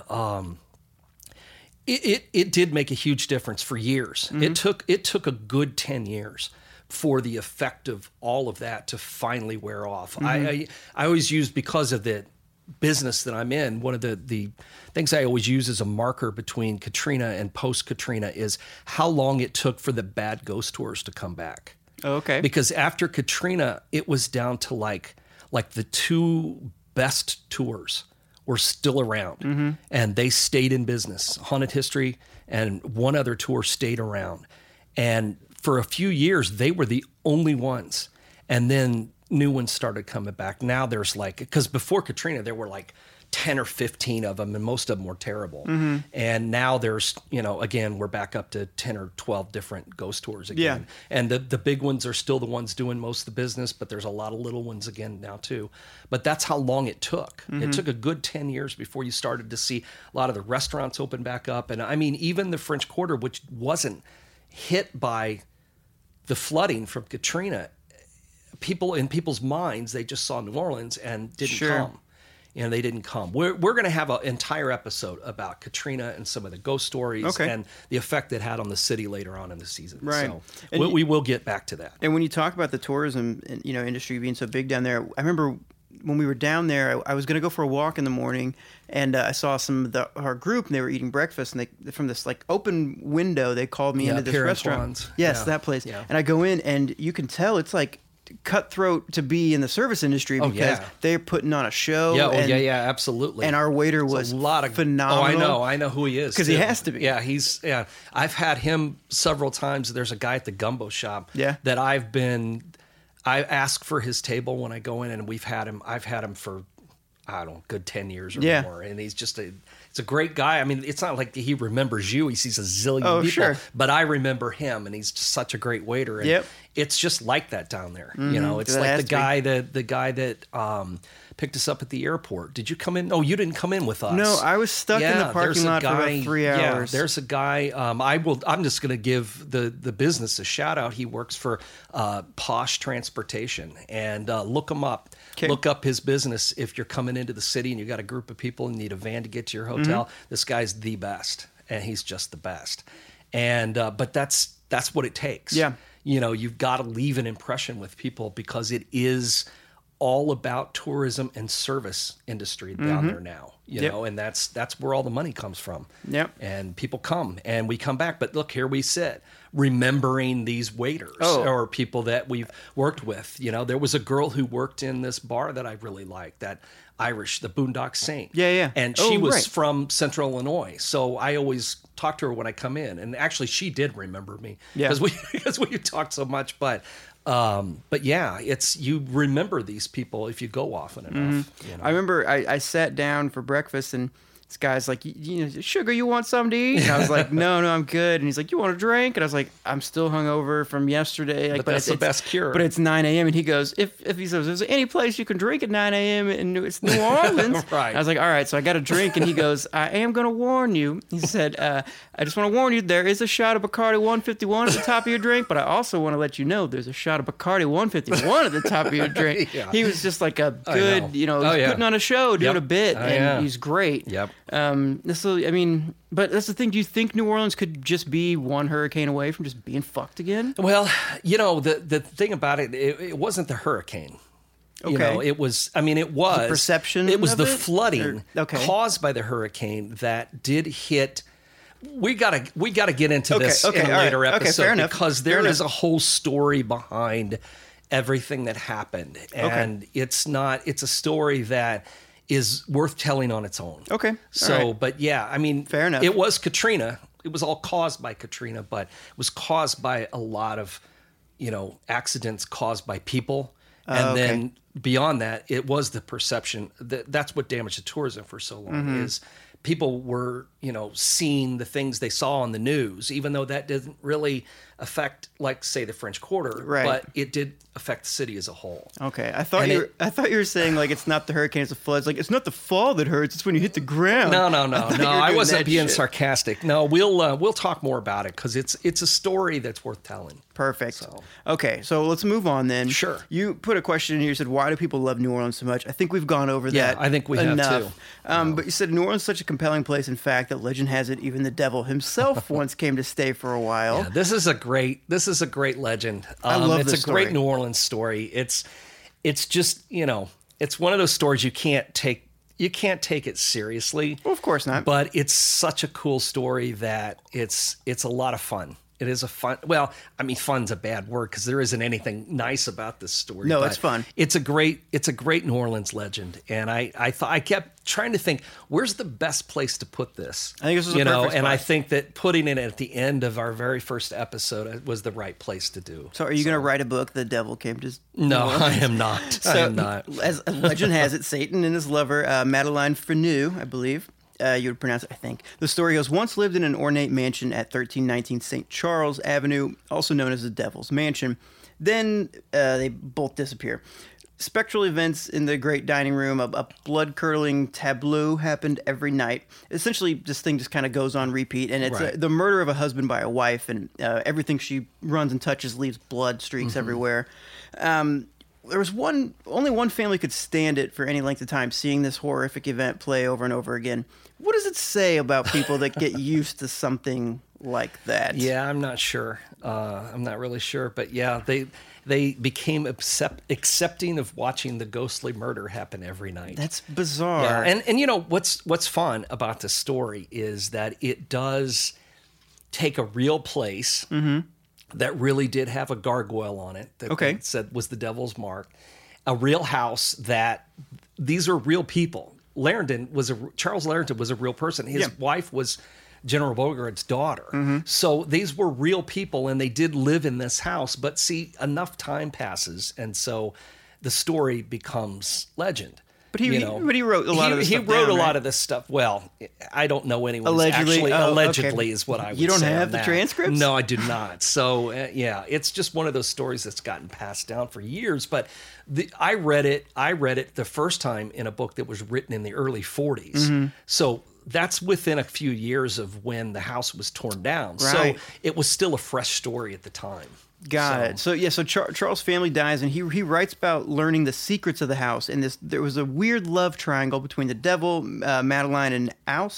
it did make a huge difference for years. It took a good 10 years for the effect of all of that to finally wear off. I always use, because of the business that I'm in, one of the things I always use as a marker between Katrina and post-Katrina is how long it took for the bad ghost tours to come back. Oh, okay. Because after Katrina, it was down to like the two best tours were still around, and they stayed in business. Haunted History and one other tour stayed around. And for a few years, they were the only ones. And then new ones started coming back. Now there's because before Katrina, there were 10 or 15 of them, and most of them were terrible. And now there's, again, we're back up to 10 or 12 different ghost tours again. Yeah. And the big ones are still the ones doing most of the business, but there's a lot of little ones again now too. But that's how long it took. It took a good 10 years before you started to see a lot of the restaurants open back up. And I mean, even the French Quarter, which wasn't hit by the flooding from Katrina, in people's minds, they just saw New Orleans and didn't come. They didn't come. We're going to have an entire episode about Katrina and some of the ghost stories and the effect it had on the city later on in the season. Right. So we will get back to that. And when you talk about the tourism industry being so big down there, I remember when we were down there, I was going to go for a walk in the morning, and I saw some of our group, and they were eating breakfast, and they, from this open window, they called me into this restaurant. Antoine's. Yes, that place. Yeah. And I go in, and you can tell it's cutthroat to be in the service industry because they're putting on a show. Yeah, absolutely. And our waiter was a lot of phenomenal. I know who he is because he has to be. Yeah, I've had him several times. There's a guy at the gumbo shop that I ask for his table when I go in, and I've had him for, I don't know, good 10 years or more. And he's just It's a great guy. I mean, it's not like he remembers you. He sees a zillion people. Sure. But I remember him, and he's just such a great waiter. And it's just like that down there. You know, it's like the guy that picked us up at the airport. Did you come in? Oh, you didn't come in with us. No, I was stuck in the parking lot for about 3 hours. Yeah, there's a guy. I'm just going to give the business a shout out. He works for Posh Transportation, and look him up. Okay. Look up his business if you're coming into the city and you got a group of people and need a van to get to your hotel. This guy's the best, and he's just the best. And but that's what it takes. Yeah, you know, you've got to leave an impression with people because it is all about tourism and service industry down there now, you know, and that's where all the money comes from. Yep. And people come and we come back, but look, here we sit remembering these waiters or people that we've worked with. You know, there was a girl who worked in this bar that I really liked, that Irish, the Boondock Saint. Yeah. And she was from Central Illinois. So I always talk to her when I come in. And actually she did remember me because we talked so much, but yeah, it's, you remember these people if you go often enough. You know? I remember I sat down for breakfast and this guy's like, you know, Sugar, you want something to eat? And I was like, no, I'm good. And he's like, you want a drink? And I was like, I'm still hungover from yesterday. Like, but that's the best cure. But it's 9 a.m. And he goes, if he says, is there any place you can drink at 9 a.m. in New Orleans? Right. And I was like, all right. So I got a drink and he goes, I am going to warn you. He said, I just want to warn you, there is a shot of Bacardi 151 at the top of your drink, but I also want to let you know there's a shot of Bacardi 151 at the top of your drink. He was just like a good, you know, putting on a show, doing a bit, and he's great. Yep. But that's the thing. Do you think New Orleans could just be one hurricane away from just being fucked again? Well, you know, the thing about it wasn't the hurricane. You know, it was, the perception. It was the flooding caused by the hurricane that did hit. We gotta get into this in a later episode because there is a whole story behind everything that happened, and it's a story that is worth telling on its own. Okay. So, but yeah, I mean, fair enough. It was Katrina. It was all caused by Katrina, but it was caused by a lot of, you know, accidents caused by people. And then beyond that, it was the perception that's what damaged the tourism for so long is people were, you know, seeing the things they saw on the news, even though that didn't really affect, like, say, the French Quarter, but it did affect the city as a whole. Okay, I thought you were saying, like, it's not the hurricanes, the floods. Like, it's not the fall that hurts; it's when you hit the ground. No. I wasn't being sarcastic. No, we'll talk more about it because it's a story that's worth telling. Perfect. So let's move on then. Sure. You put a question in here. You said, "Why do people love New Orleans so much?" I think we've gone over that. Yeah, I think we enough. have too. But you said New Orleans is such a compelling place. In fact, that legend has it even the devil himself once came to stay for a while. Yeah, this is a great legend. I love it's this a story. great New Orleans story. It's just, you know, it's one of those stories you can't take it seriously. Well, of course not. But it's such a cool story that it's a lot of fun. It is a fun. Well, I mean, fun's a bad word because there isn't anything nice about this story. No, it's fun. It's a great New Orleans legend, and I kept trying to think, where's the best place to put this? I think this is a perfect spot. I think that putting it at the end of our very first episode was the right place to do. So, are you going to write a book? The devil came to. No, I am not. I am not. As legend has it, Satan and his lover Madeleine Freneau, I believe. You would pronounce it, I think. The story goes, once lived in an ornate mansion at 1319 St. Charles Avenue, also known as the Devil's Mansion. Then they both disappear. Spectral events in the great dining room, a blood-curdling tableau happened every night. Essentially, this thing just kind of goes on repeat, and it's the murder of a husband by a wife, and everything she runs and touches leaves blood streaks everywhere. There was only one family could stand it for any length of time, seeing this horrific event play over and over again. What does it say about people that get used to something like that? Yeah, I'm not sure. I'm not really sure. But yeah, they became accepting of watching the ghostly murder happen every night. That's bizarre. Yeah. And you know, what's fun about this story is that it does take a real place that really did have a gargoyle on it that they said was the devil's mark, a real house that these are real people. Charles Larrington was a real person. His wife was General Bogart's daughter. So these were real people, and they did live in this house. But see, enough time passes, and so the story becomes legend. But he wrote a lot of this stuff. He wrote down, a lot right? of this stuff. Well, I don't know anyone Allegedly? allegedly Okay. is what I would say. You don't have on the that. transcripts? No, I do not. So yeah, it's just one of those stories that's gotten passed down for years. But I read it the first time in a book that was written in the early 40s. Mm-hmm. So that's within a few years of when the house was torn down. Right. So it was still a fresh story at the time. Got it. So yeah, so Charles' family dies, and he writes about learning the secrets of the house. And there was a weird love triangle between the devil, Madeline, and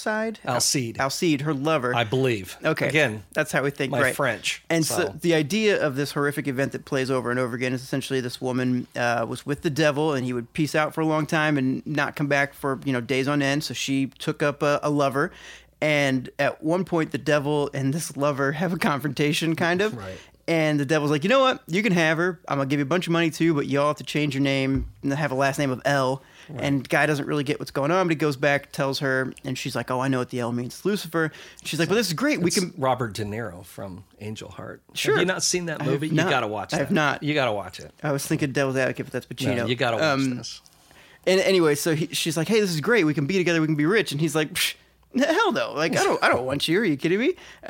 Alcide, her lover, I believe. Okay, Again, that's how we think. my right? French. And so the idea of this horrific event that plays over and over again is essentially this woman was with the devil, and he would peace out for a long time and not come back for days on end. So she took up a lover. And at one point, the devil and this lover have a confrontation, kind of. Right. And the devil's like, you know what? You can have her. I'm going to give you a bunch of money, too, but y'all have to change your name and have a last name of L. Right. And guy doesn't really get what's going on, but he goes back, tells her, and she's like, oh, I know what the L means. It's Lucifer. She's like, well, this is great. We can Robert De Niro from Angel Heart. Sure. Have you not seen that movie? You got to watch it. I have not. You got to watch it. I was thinking Devil's Advocate, but that's Pacino. No, you got to watch this. And anyway, so she's like, hey, this is great. We can be together. We can be rich. And he's like, psh, hell no. Like, I don't want you. Are you kidding me?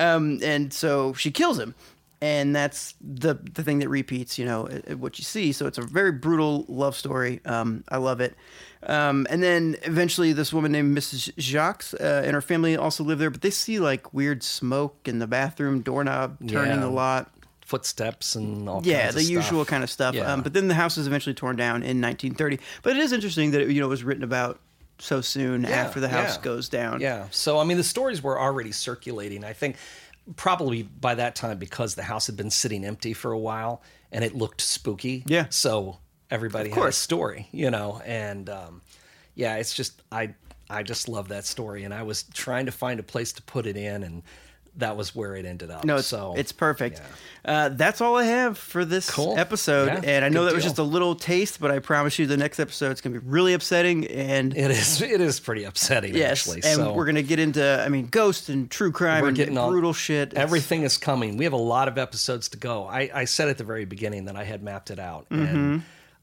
And so she kills him. And that's the thing that repeats, what you see. So it's a very brutal love story. I love it. And then eventually this woman named Mrs. Jacques and her family also live there. But they see like weird smoke in the bathroom, doorknob turning a lot. Footsteps and all kinds Yeah, of the stuff. usual kind of stuff. Yeah. But then the house is eventually torn down in 1930. But it is interesting that it was written about so soon after the house goes down. Yeah. So, I mean, the stories were already circulating. I think probably by that time because the house had been sitting empty for a while and it looked spooky. Yeah. So everybody had a story, and it's just, I just love that story. And I was trying to find a place to put it in, and that was where it ended up. No, it's perfect. That's all I have for this episode. Yeah, and I know that deal. was just a little taste, but I promise you the next episode's going to be really upsetting. And it is pretty upsetting, actually. And we're going to get into, ghosts and true crime and brutal shit. Everything is coming. We have a lot of episodes to go. I said at the very beginning that I had mapped it out. And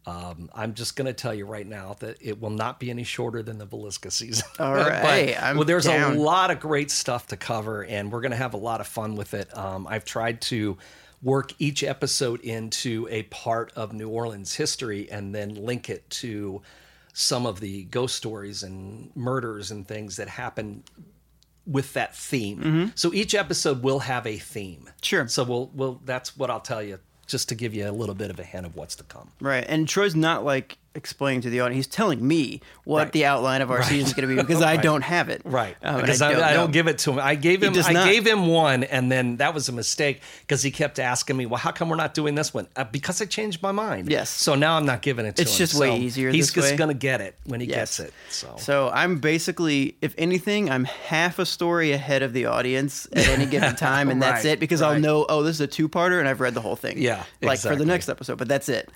I'm just going to tell you right now that it will not be any shorter than the Villisca season. All right. There's down. a lot of great stuff to cover, and we're going to have a lot of fun with it. I've tried to work each episode into a part of New Orleans history and then link it to some of the ghost stories and murders and things that happen with that theme. So each episode will have a theme. Sure. So we'll that's what I'll tell you, just to give you a little bit of a hint of what's to come. Right. And Troy's not like explaining to the audience. He's telling me what the outline of our season is going to be because I don't have it. Right. Because I don't give it to him. I gave him one, and then that was a mistake because he kept asking me, well, how come we're not doing this one? Because I changed my mind. Yes. So now I'm not giving it to him. It's just way easier He's this way. just going to get it when he gets it. So I'm basically, if anything, I'm half a story ahead of the audience at any given time, and that's it, because I'll know, this is a two-parter, and I've read the whole thing. Yeah, Like for the next episode, but that's it.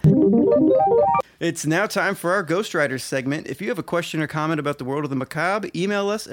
It's now time for our Ghostwriters segment. If you have a question or comment about the world of the macabre, email us at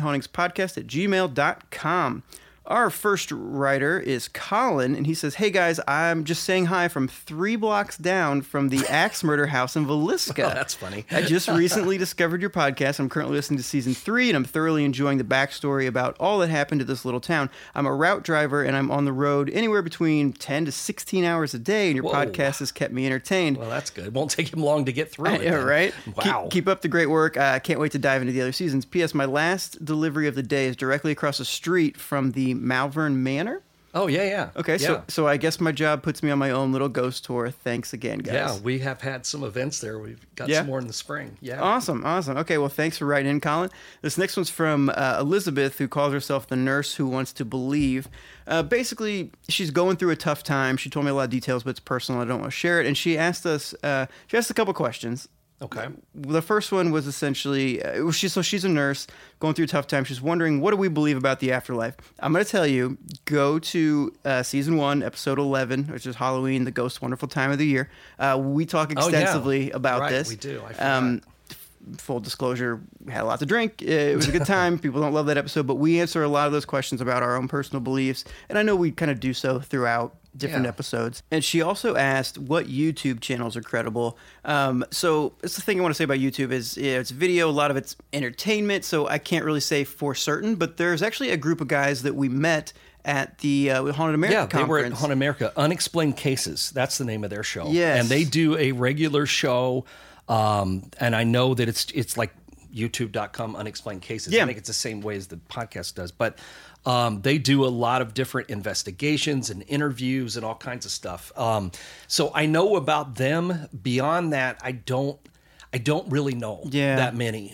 AmericanHauntingsPodcast@gmail.com. Our first writer is Colin, and he says, hey guys, I'm just saying hi from 3 blocks down from the Axe Murder House in Villisca. Oh, that's funny. I just recently discovered your podcast. I'm currently listening to season 3, and I'm thoroughly enjoying the backstory about all that happened to this little town. I'm a route driver, and I'm on the road anywhere between 10 to 16 hours a day, and your podcast has kept me entertained. Well, that's good. It won't take him long to get through it. Yeah, right? Wow. Keep up the great work. I can't wait to dive into the other seasons. P.S. My last delivery of the day is directly across the street from the Malvern Manor. Oh, yeah. Okay, so I guess my job puts me on my own little ghost tour. Thanks again, guys. Yeah, we have had some events there. We've got some more in the spring. Yeah. Awesome. Okay, well, thanks for writing in, Colin. This next one's from Elizabeth, who calls herself the nurse who wants to believe. Basically, she's going through a tough time. She told me a lot of details, but it's personal. I don't want to share it. And she asked us, a couple questions. Okay. The first one was essentially, she's a nurse going through a tough time. She's wondering, what do we believe about the afterlife? I'm going to tell you, go to season 1, episode 11, which is Halloween, the Ghost Wonderful Time of the Year. We talk extensively about this. We do. I forgot. Full disclosure, we had a lot to drink. It was a good time. People don't love that episode, but we answer a lot of those questions about our own personal beliefs. And I know we kind of do so throughout different episodes. And she also asked what YouTube channels are credible. So it's the thing I want to say about YouTube is it's video, a lot of it's entertainment, so I can't really say for certain, but there's actually a group of guys that we met at the Haunted America conference. Yeah, they were at Haunted America. Unexplained Cases, that's the name of their show. Yes. And they do a regular show, and I know that it's like youtube.com Unexplained Cases. Yeah. I think it's the same way as the podcast does, but they do a lot of different investigations and interviews and all kinds of stuff. So I know about them. Beyond that, I don't really know that many.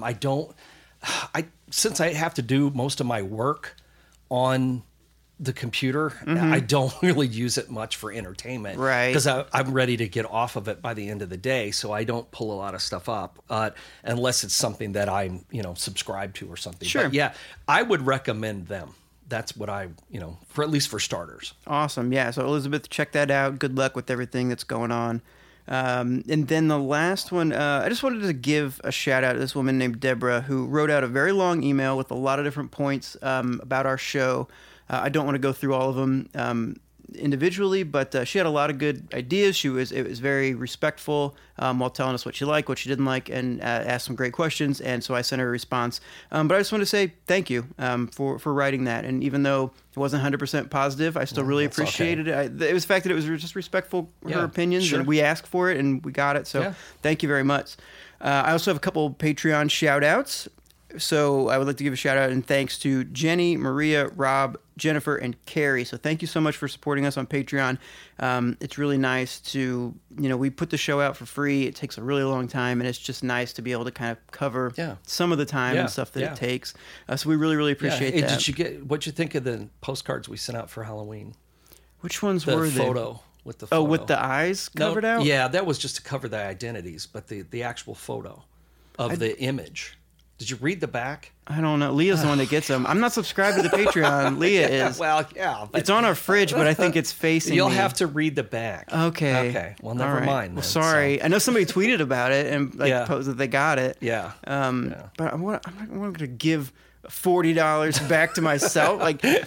Since I have to do most of my work on the computer, I don't really use it much for entertainment, right? Because I'm ready to get off of it by the end of the day, so I don't pull a lot of stuff up unless it's something that I'm subscribed to or something. Sure. But yeah, I would recommend them. That's what I for at least for starters. Awesome. Yeah. So Elizabeth, check that out. Good luck with everything that's going on. And then the last one, I just wanted to give a shout out to this woman named Deborah who wrote out a very long email with a lot of different points about our show. I don't want to go through all of them individually, but she had a lot of good ideas. It was very respectful while telling us what she liked, what she didn't like, and asked some great questions. And so I sent her a response. But I just want to say thank you for writing that. And even though it wasn't 100% positive, I still really appreciated it. It was the fact that it was just respectful her opinions, and we asked for it, and we got it. So thank you very much. I also have a couple Patreon shout-outs. So I would like to give a shout out and thanks to Jenny, Maria, Rob, Jennifer, and Carrie. So thank you so much for supporting us on Patreon. It's really nice to, we put the show out for free. It takes a really long time, and it's just nice to be able to kind of cover some of the time and stuff that it takes. So we really, really appreciate that. What'd you think of the postcards we sent out for Halloween? Which ones were they? With the photo. Oh, with the eyes covered out? Yeah, that was just to cover the identities, but the actual photo of the image. Did you read the back? I don't know. Leah's the one that gets them. I'm not subscribed to the Patreon. Leah is. Well, yeah. It's on our fridge, but I think it's facing You'll me. have to read the back. Okay. Well, never mind. Well, sorry. I know somebody tweeted about it and posted that they got it. Yeah. But I'm not going to give $40 back to myself.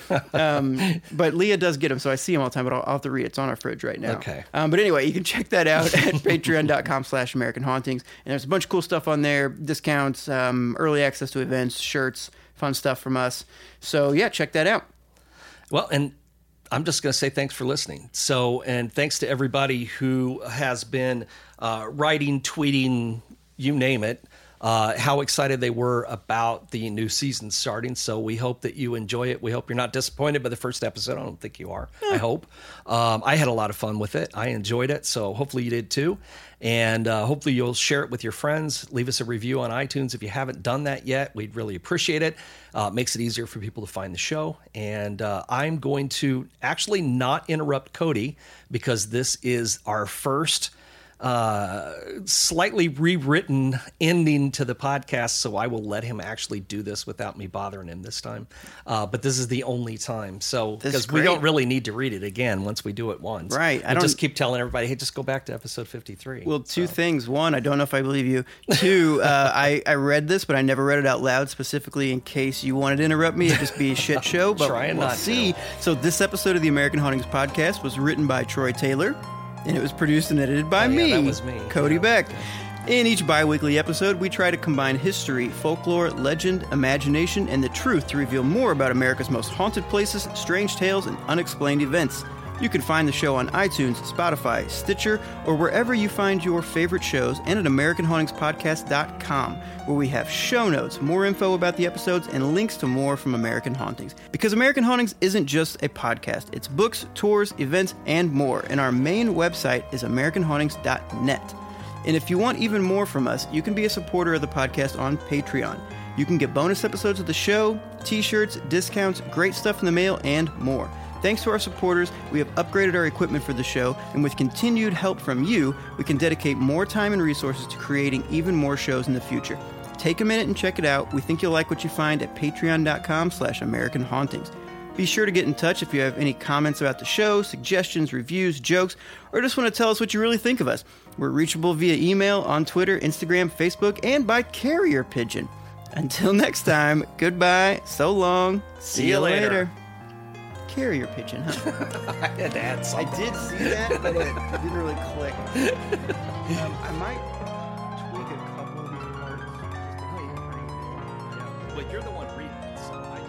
But Leah does get them, so I see them all the time, but I'll have to read it. It's on our fridge right now. Okay. But anyway, you can check that out at patreon.com/American Hauntings. And there's a bunch of cool stuff on there, discounts, early access to events, shirts, fun stuff from us. So yeah, check that out. Well, and I'm just going to say thanks for listening. So, and thanks to everybody who has been writing, tweeting, you name it, how excited they were about the new season starting. So we hope that you enjoy it. We hope you're not disappointed by the first episode. I don't think you are. I hope. I had a lot of fun with it. I enjoyed it. So hopefully you did too. And hopefully you'll share it with your friends. Leave us a review on iTunes if you haven't done that yet. We'd really appreciate it. It makes it easier for people to find the show. And I'm going to actually not interrupt Cody because this is our first slightly rewritten ending to the podcast, so I will let him actually do this without me bothering him this time. But this is the only time, so because we don't really need to read it again once we do it once, right? I don't just keep telling everybody, hey, just go back to episode 53. Well, two things. One, I don't know if I believe you. Two, I read this, but I never read it out loud specifically in case you wanted to interrupt me. It'd just be a shit show. But we'll see. So this episode of the American Hauntings podcast was written by Troy Taylor. And it was produced and edited by me, that was me, Cody Beck. In each bi-weekly episode, we try to combine history, folklore, legend, imagination, and the truth to reveal more about America's most haunted places, strange tales, and unexplained events. You can find the show on iTunes, Spotify, Stitcher, or wherever you find your favorite shows, and at AmericanHauntingsPodcast.com, where we have show notes, more info about the episodes, and links to more from American Hauntings. Because American Hauntings isn't just a podcast. It's books, tours, events, and more. And our main website is AmericanHauntings.net. And if you want even more from us, you can be a supporter of the podcast on Patreon. You can get bonus episodes of the show, t-shirts, discounts, great stuff in the mail, and more. Thanks to our supporters, we have upgraded our equipment for the show, and with continued help from you, we can dedicate more time and resources to creating even more shows in the future. Take a minute and check it out. We think you'll like what you find at patreon.com/American Hauntings. Be sure to get in touch if you have any comments about the show, suggestions, reviews, jokes, or just want to tell us what you really think of us. We're reachable via email, on Twitter, Instagram, Facebook, and by carrier pigeon. Until next time, goodbye, so long, see you later. carrier pigeon, huh? I had to add I something. did see that, but it didn't really click. I might tweak a couple of these parts just to make it pretty. Yeah, but you're the one reading it, so I